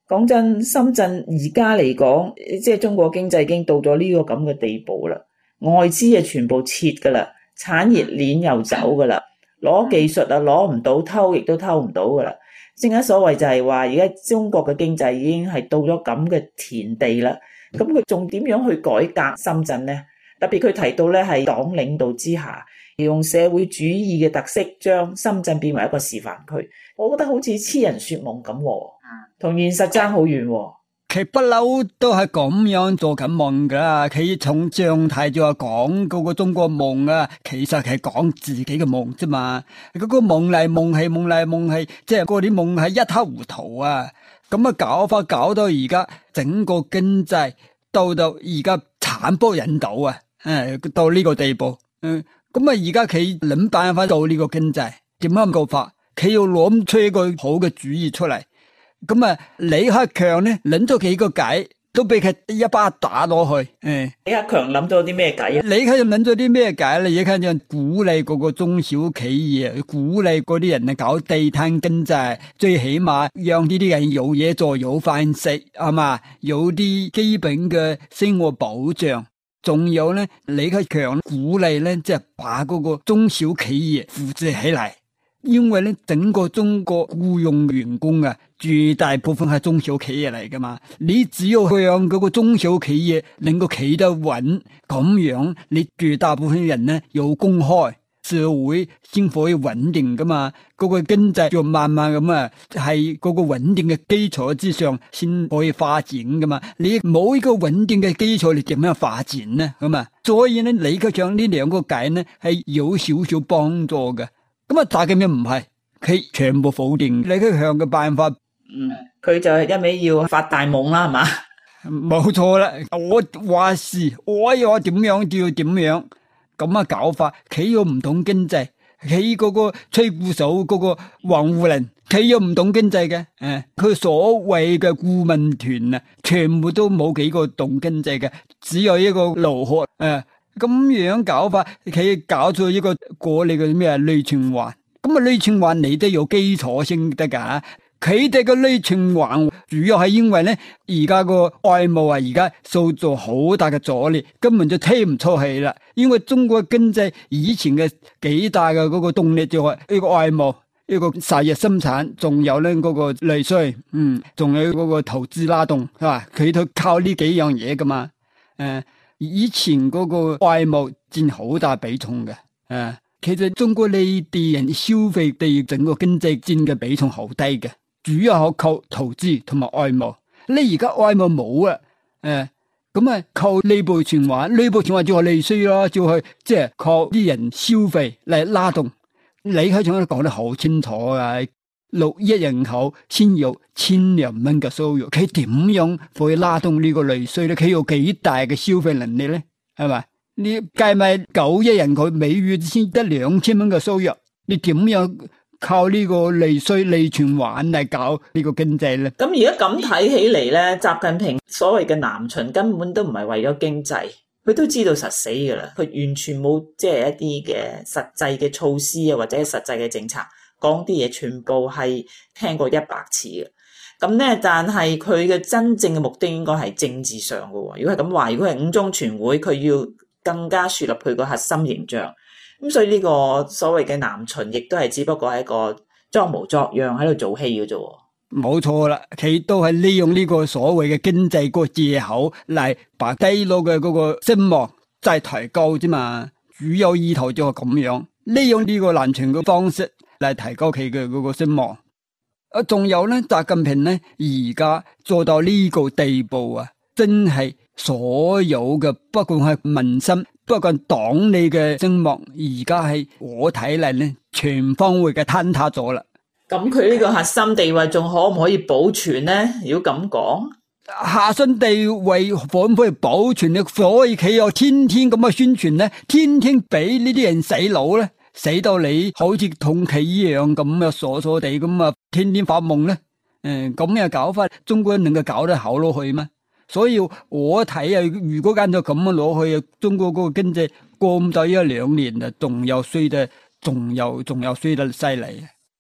講真，深圳而家嚟講，即係中國經濟已經到咗呢個咁嘅地步啦，外資啊全部撤噶啦，產業鏈又走噶啦，攞技術啊攞唔到，偷亦都偷唔到噶啦。正解所謂就係話，而家中國嘅經濟已經係到咗咁嘅田地啦，咁佢仲點樣去改革深圳呢？特別佢提到咧係黨領導之下，用社會主義嘅特色將深圳變為一個示範區，我覺得好似痴人說夢咁，同現實爭好遠。 佢不嬲都係咁樣做緊夢噶，佢從上台就話講嗰個中國夢啊，其實係講自己嘅夢啫嘛。嗰、那個夢嚟夢去，夢嚟夢去，即係嗰啲夢係一塌糊塗啊！咁啊搞法搞到而家整個經濟到到而家慘不忍睹啊！誒，到呢個地步，嗯，咁啊而家佢諗辦法到呢個經濟，點樣搞法？佢要攞出一個好嘅主意出嚟。咁啊，李克強咧諗咗幾個計，都俾佢一巴打落去。誒， 李克強諗咗啲咩計啊？ 李克強諗咗啲咩計咧？李克強鼓勵嗰個中小企業，鼓勵嗰啲人啊搞地攤經濟，最起碼讓呢啲人有嘢做，有飯食，係嘛？有啲基本嘅生活保障。仲有咧，李克強鼓勵咧，即係把嗰個中小企業扶持起嚟。因為咧，整個中國僱用員工啊，絕大部分係中小企業嚟噶嘛。你只要向嗰個中小企業能夠企得穩，咁樣你絕大部分人咧有工開，社會先可以穩定噶嘛。嗰個經濟就慢慢咁啊，係嗰個穩定嘅基礎之上先可以發展噶嘛。你冇一個穩定嘅基礎，你點樣發展呢？咁啊，所以咧，李克強呢兩個計呢係有少少幫助嘅。咁啊，習近平唔係，佢全部否定李克強嘅辦法。 嗯，佢就係一味要發大夢啦，係嘛？ 冇錯啦，我話事，我要點樣就要點樣，咁啊搞法，佢又唔懂經濟，佢嗰個吹鼓手嗰個王滬寧，佢又唔懂經濟嘅，誒，佢所謂嘅顧問團啊，全部都冇幾個懂經濟嘅，只有一個劉鶴，誒。咁樣搞法，佢搞咗一個過嚟嘅咩內循環，咁啊內循環你都有基礎先得噶。佢哋嘅內循環主要係因為咧，而家個外貿啊，而家受咗好大嘅阻力，根本就推唔出去啦。因為中國經濟以前嘅幾大嘅嗰個動力就係一個外貿，一個實業生產，仲有咧嗰個內需，嗯，仲有嗰個投資拉動，係嘛？佢都靠呢幾樣嘢噶嘛，誒、呃。以前嗰個外貿佔好大比重嘅，誒、啊，其實中國呢啲人消費對整個經濟佔嘅比重好低嘅，主要係靠投資同埋外貿。你而家外貿冇啊，誒，咁啊靠內部循環，內部循環就係內需啦，就係即係靠啲人消費嚟拉動。李克強都講得好清楚啊！六億人口先有千零蚊嘅收入，佢點樣可以拉動呢個內需咧？佢有幾大嘅消費能力咧？係咪？你計埋九億人口每月先得兩千蚊嘅收入，你點樣靠呢個內需內循環嚟搞呢個經濟咧？ 咁而家咁睇起嚟咧，習近平所謂嘅南巡根本都唔係為咗經濟，佢都知道實死噶啦，佢完全冇即係一啲嘅實際嘅措施啊，或者實際嘅政策。講啲嘢全部係聽過一百次嘅，咁咧，但係佢嘅真正嘅目的應該係政治上嘅喎。如果係咁話，如果係五中全會，佢要更加樹立佢個核心形象，咁所以呢個所謂嘅南巡，亦都係只不過係一個裝模作樣喺度做戲嘅啫。 冇錯啦，佢都係利用呢個所謂嘅經濟個借口嚟把低落嘅嗰個聲望再提高啫嘛。主要意圖就係咁樣，利用呢個南巡嘅方式嚟提高佢嘅嗰個聲望。啊，仲有咧，習近平咧而家做到呢個地步啊，真係所有嘅不管係民心，不管黨裏嘅聲望，而家係我睇嚟咧，全方位嘅坍塌咗啦。 咁佢呢個核心地位仲可唔可以保存咧？如果咁講， 核心地位可唔可以保存咧？所以佢又天天咁去宣傳咧，天天俾呢啲人洗腦咧。死到你好似同佢一樣咁啊，傻傻地咁啊，天天發夢咧，誒咁樣搞法，中國人能夠搞得好落去咩？所以我睇啊，如果跟咗咁樣落去啊，中國嗰個經濟過唔到一兩年啊，仲有衰得，仲有仲有衰得犀利。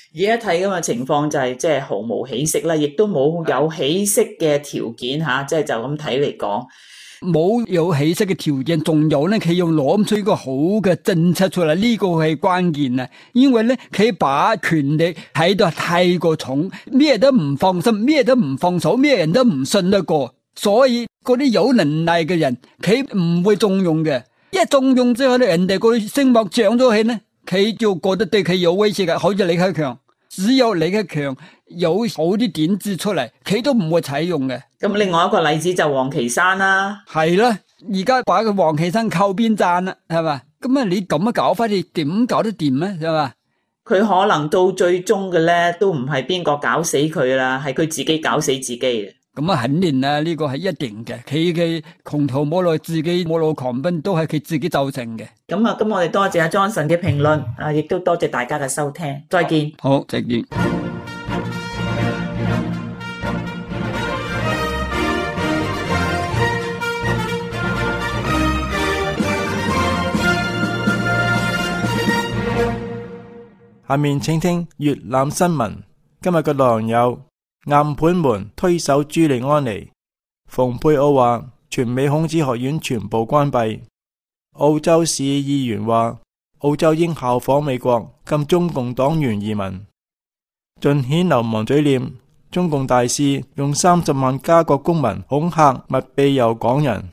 而家睇咁嘅情況就係即係毫無起色啦，亦都冇有起色嘅條件嚇，即係就咁睇嚟講。 冇有起色嘅條件，仲有咧，佢要攞出一個好嘅政策出嚟，呢、這個係關鍵啊！因為咧，佢把權力睇到太過重，咩都唔放心，咩都唔放手，咩人都唔信得過，所以嗰啲有能力嘅人，佢唔會重用嘅。一重用之後咧，人哋個聲望漲咗起咧，佢就覺得對佢有威脅嘅，好似李克強。只有李克強有好啲點子出嚟，佢都唔會採用嘅。 咁另外一個例子就王岐山啦， 係啦，而家把個王岐山靠邊站啦，係嘛？咁啊，你咁樣搞法，你點搞得掂咧？係嘛？ 佢可能到最終嘅咧，都唔係邊個搞死佢啦，係佢自己搞死自己嘅。 咁啊，肯定啦，呢個係一定嘅。佢嘅窮途末路，自己末路狂奔，都係佢自己造成嘅。 咁啊，咁我哋多謝阿 Johnson 嘅評論，啊，亦都多謝大家嘅收聽，再見。 好，再見。 下面請聽粵覽新聞。今日嘅內容有：硬盤門推手朱利安尼，蓬佩奧話全美孔子學院全部關閉；澳洲市議員話澳洲應效仿美國禁中共黨員移民；盡顯流亡嘴臉，中共大使用三十萬加國公民恐嚇密庇佑港人。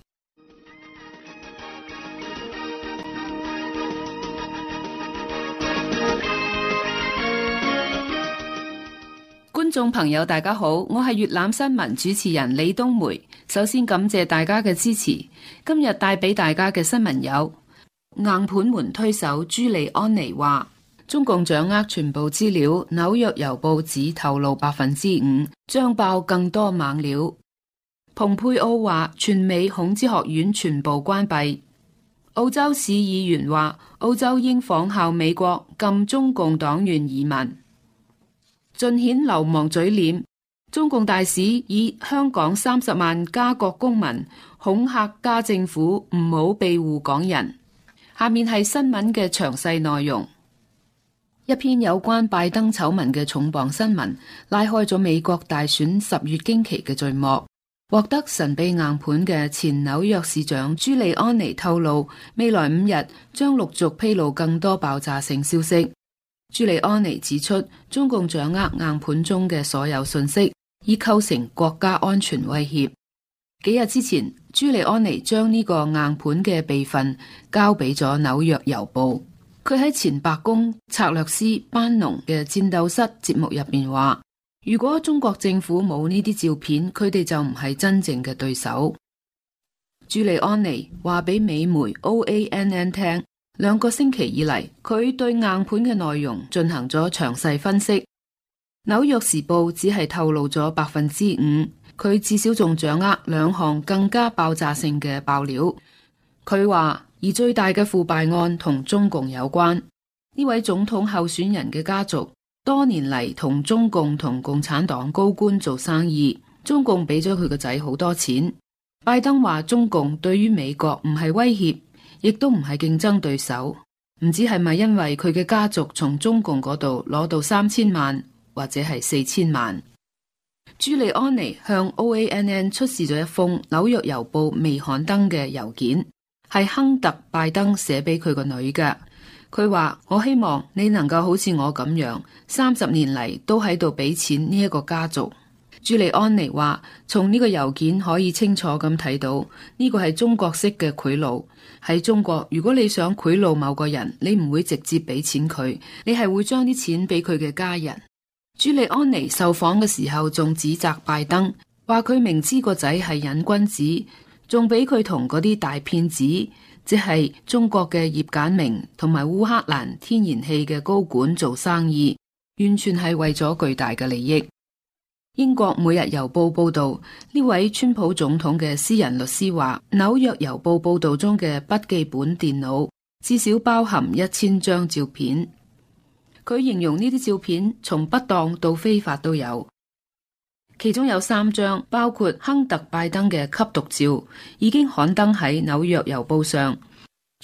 觀眾朋友大家好，我係粵覽新聞主持人李冬梅。首先感謝大家嘅支持。今日帶俾大家嘅新聞有：硬盤門推手朱利安尼話中共掌握全部資料，紐約郵報只透露百分之五，將爆更多猛料。蓬佩奧話全美孔子學院全部關閉。澳洲市議員話澳洲應仿效美國禁中共黨員移民。盡顯流亡嘴臉，中共大使以香港三十萬加國公民恐嚇加政府唔好庇護港人。下面係新聞嘅詳細內容。一篇有關拜登醜聞嘅重磅新聞，拉開咗美國大選十月驚奇嘅序幕。獲得神秘硬盤嘅前紐約市長朱利安尼透露，未來五日將陸續披露更多爆炸性消息。朱利安尼指出，中共掌握硬盤中嘅所有信息，以構成國家安全威脅。幾日之前，朱利安尼將呢個硬盤嘅備份交俾咗紐約郵報。佢喺前白宮策略師班農嘅戰鬥室節目入邊話，如果中國政府冇呢啲照片，佢哋就唔係真正嘅對手。朱利安尼話俾美媒 O A N N 聽，兩個星期以嚟，佢對硬盤嘅內容進行咗詳細分析。紐約時報只係透露咗百分之五，佢至少仲掌握兩項更加爆炸性嘅爆料。佢話，而最大嘅腐敗案同中共有關。呢位總統候選人嘅家族多年嚟同中共同共產黨高官做生意，中共俾咗佢個仔好多錢。拜登話中共對於美國唔係威脅，亦都唔係競爭對手，唔知係咪因為佢嘅家族從中共嗰度攞到三千萬或者係四千萬。朱利安尼向 O A N N 出示咗一封紐約郵報未刊登嘅郵件，係亨特拜登寫俾佢個女嘅。佢話，我希望你能夠好似我咁樣，三十年嚟都喺度俾錢呢一個家族。朱利安尼話，從呢個郵件可以清楚咁睇到，呢個係中國式嘅賄賂。喺中國，如果你想賄賂某個人，你唔會直接俾錢佢，你係會將啲錢俾佢嘅家人。朱利安尼受訪嘅時候仲指責拜登，話佢明知個仔係癮君子，仲俾佢同嗰啲大騙子，即係中國嘅葉簡明同埋烏克蘭天然氣嘅高管做生意，完全係為咗巨大嘅利益。英國每日郵報報道，呢位川普總統嘅私人律師話，紐約郵報報道中嘅筆記本電腦至少包含一千張照片。佢形容呢啲照片從不當到非法都有，其中有三張包括亨特拜登嘅吸毒照，已經刊登喺紐約郵報上。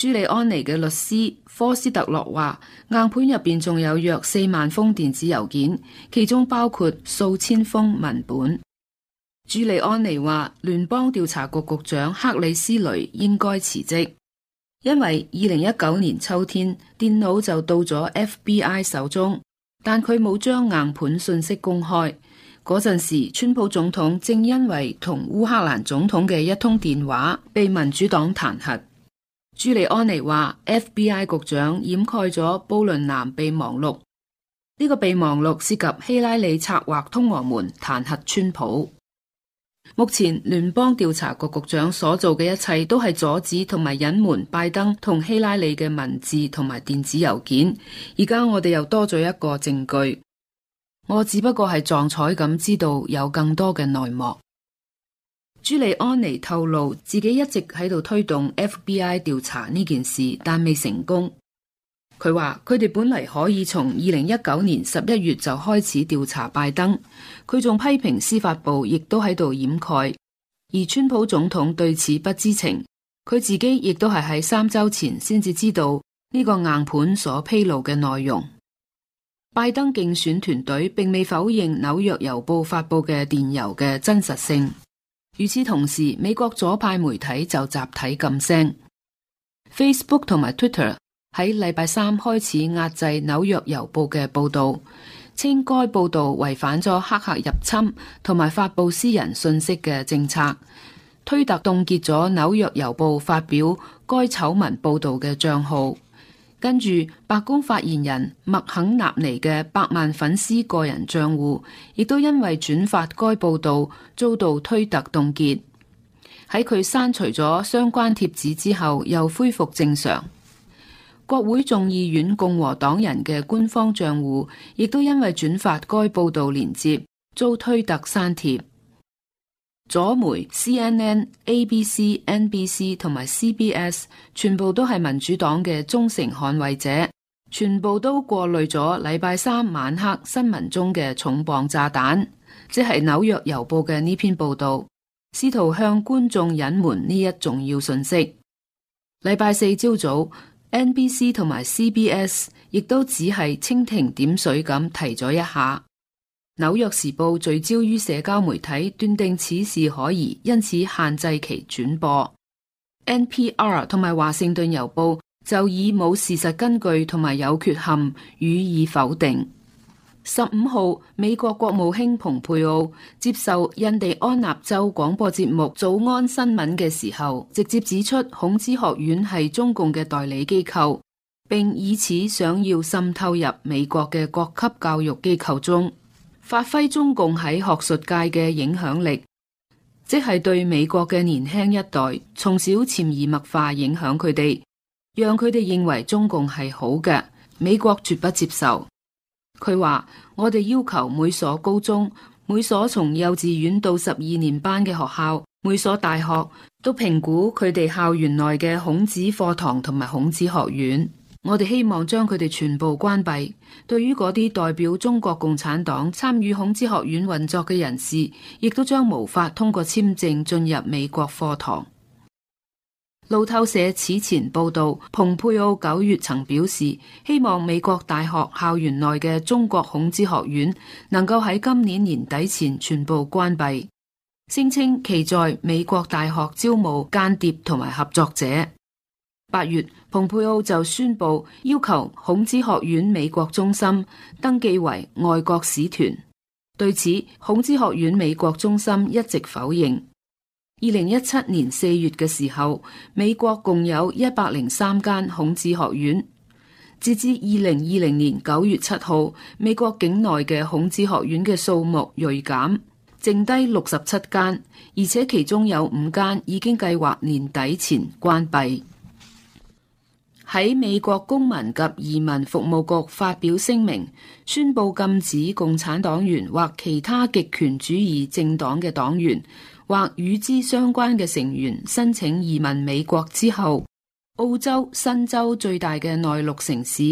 朱利安尼嘅律師科斯特洛話，硬盤入邊仲有約四萬封電子郵件，其中包括數千封文本。朱利安尼話，聯邦調查局局長克里斯雷應該辭職，因為二零一九年秋天電腦就到咗 F B I 手中，但佢冇將硬盤信息公開。嗰陣時，川普總統正因為同烏克蘭總統嘅一通電話被民主黨彈劾。朱利安尼話 F B I 局長掩蓋咗布倫南備忘錄，呢個備忘錄涉及希拉里策劃通俄門彈劾川普。目前聯邦調查局局長所做嘅一切都係阻止同埋隱瞞拜登同希拉里嘅文字同埋電子郵件，而家我哋又多咗一個證據。我只不過係撞彩咁知道有更多嘅內幕。朱利安尼透露自己一直喺度推動 F B I 調查呢件事，但未成功。佢話佢哋本嚟可以從二零一九年十一月就開始調查拜登，佢仲批評司法部亦都喺度掩蓋，而川普總統對此不知情，佢自己亦都係喺三週前先至知道呢個硬盤所披露嘅內容。拜登競選團隊並未否認紐約郵報發佈嘅電郵嘅真實性。與此同時，美國左派媒體就集體禁聲。Facebook 同埋 Twitter 喺禮拜三開始壓制紐約郵報嘅報導，稱該報導違反咗黑客入侵同埋發佈私人信息嘅政策。推特凍結咗紐約郵報發表該醜聞報導嘅賬號。跟住，白宮發言人麥肯納尼嘅百萬粉絲個人賬戶，亦都因為轉發該報導遭到推特凍結。喺佢刪除咗相關貼紙之後，又恢復正常。國會眾議院共和黨人嘅官方賬戶，亦都因為轉發該報導連接，遭推特刪帖。左媒 C N N、A B C、N B C 同埋 C B S 全部都係民主黨嘅忠誠捍衛者，全部都過濾咗禮拜三晚黑新聞中嘅重磅炸彈，即係紐約郵報嘅呢篇報導，試圖向觀眾隱瞞呢一重要信息。禮拜四朝早 N B C 同埋 C B S 亦都只係蜻蜓點水咁提咗一下。紐約時報聚焦於社交媒體，斷定此事可疑，因此限制其轉播。N P R 同埋華盛頓郵報就以冇事實根據同埋有缺陷予以否定。十五號，美國國務卿蓬佩奧接受印第安納州廣播節目早安新聞嘅時候，直接指出孔子學院係中共嘅代理機構，並以此想要滲透入美國嘅各級教育機構中，發揮中共喺學術界嘅影響力，即係對美國嘅年輕一代從小潛移默化影響佢哋，讓佢哋認為中共係好嘅，美國絕不接受。佢話：我哋要求每所高中、每所從幼稚園到十二年班嘅學校、每所大學都評估佢哋校園內嘅孔子課堂同埋孔子學院。我哋希望將佢哋全部關閉。對於嗰啲代表中國共產黨參與孔子學院運作嘅人士，亦都將無法通過簽證進入美國課堂。路透社此前報道，蓬佩奧九月曾表示，希望美國大學校園內嘅中國孔子學院能夠喺今年年底前全部關閉，聲稱其在美國大學招募間諜同埋合作者。八月，蓬佩奧就宣布要求孔子學院美國中心登記為外國使團。對此，孔子學院美國中心一直否認。二零一七年四月嘅時候，美國共有一百零三間孔子學院。截至二零二零年九月七號，美國境內嘅孔子學院嘅數目銳減，剩低六十七間，而且其中有五間已經計劃年底前關閉。喺美國公民及移民服務局發表聲明，宣布禁止共產黨員或其他極權主義政黨嘅黨員或與之相關嘅成員申請移民美國之後，澳洲新州最大嘅內陸城市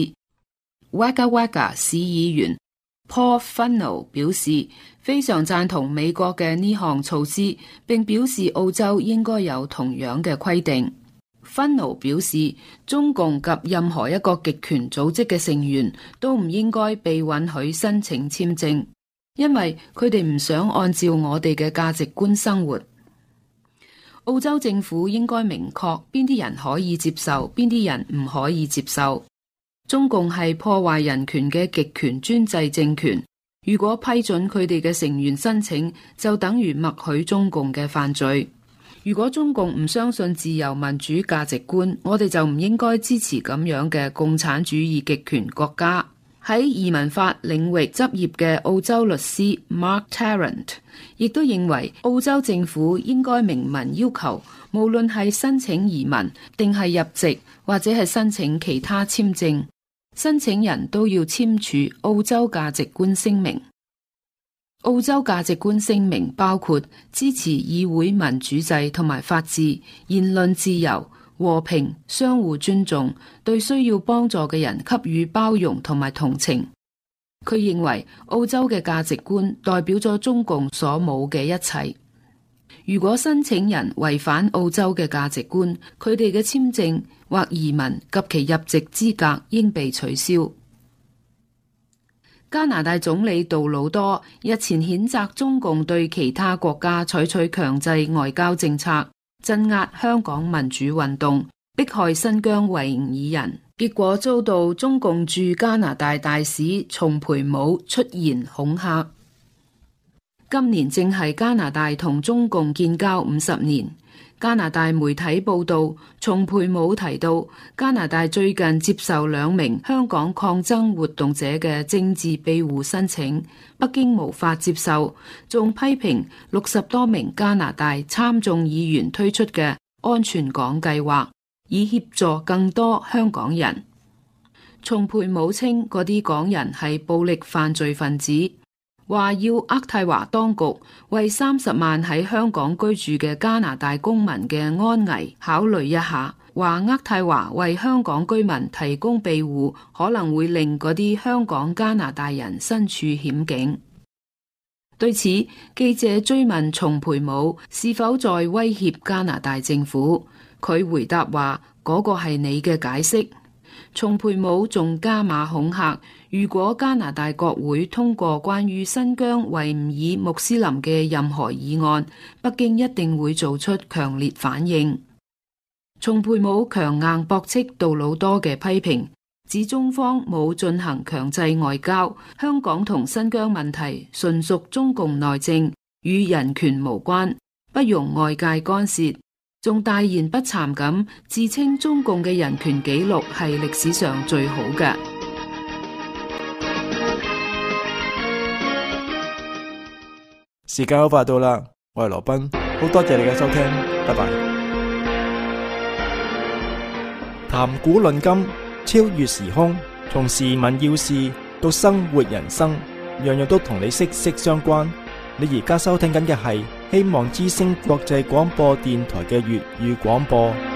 Wagga Wagga 市議員 Paul Funnell 表示非常贊同美國嘅呢項措施，並表示澳洲應該有同樣嘅規定。 芬奴表示，中共及任何一個極權組織嘅成員都唔應該被允許申請簽證，因為佢哋唔想按照我哋嘅價值觀生活。澳洲政府應該明確邊啲人可以接受，邊啲人唔可以接受。中共係破壞人權嘅極權專制政權，如果批准佢哋嘅成員申請，就等於默許中共嘅犯罪。如果中共唔相信自由民主價值觀，我哋就唔應該支持咁樣嘅共產主義極權國家。喺移民法領域執業嘅澳洲律師 Mark Tarrant 亦都認為，澳洲政府應該明文要求，無論係申請移民定係入籍或者係申請其他簽證，申請人都要簽署澳洲價值觀聲明。澳洲價值觀聲明包括支持議會民主制同埋法治、言論自由、和平、相互尊重，對需要幫助嘅人給予包容同埋同情。佢認為澳洲嘅價值觀代表咗中共所冇嘅一切。如果申請人違反澳洲嘅價值觀，佢哋嘅簽證或移民及其入籍資格應被取消。加拿大總理杜魯多日前譴責中共對其他國家採取強制外交政策，鎮壓香港民主運動，迫害新疆維吾爾人，結果遭到中共駐加拿大大使叢培武出言恐嚇。今年正係加拿大同中共建交五十年。加拿大媒體報道，叢培武提到加拿大最近接受兩名香港抗爭活動者嘅政治庇護申請，北京無法接受，仲批評六十多名加拿大參眾議員推出嘅安全港計劃，以協助更多香港人。叢培武稱嗰啲港人係暴力犯罪分子，話要渥太華當局為三十萬喺香港居住嘅加拿大公民嘅安危考慮一下，話渥太華為香港居民提供庇護，可能會令嗰啲香港加拿大人身處險境。對此，記者追問叢培武是否在威脅加拿大政府，佢回答話嗰個係你嘅解釋。叢培武仲加碼恐嚇，如果加拿大國會通過關於新疆維吾爾穆斯林嘅任何議案，北京一定會做出強烈反應。叢培武強硬駁斥杜魯多嘅批評，指中方冇進行強制外交，香港同新疆問題純屬中共內政，與人權無關，不容外界干涉。仲大言不慚咁自稱中共嘅人權紀錄係歷史上最好嘅。 時間好快到啦，我係羅賓，好多謝你嘅收聽，拜拜。談古論今，超越時空，從時聞要事到生活人生，樣樣都同你息息相關。你而家收聽緊嘅係希望之聲國際廣播電台嘅粵語廣播。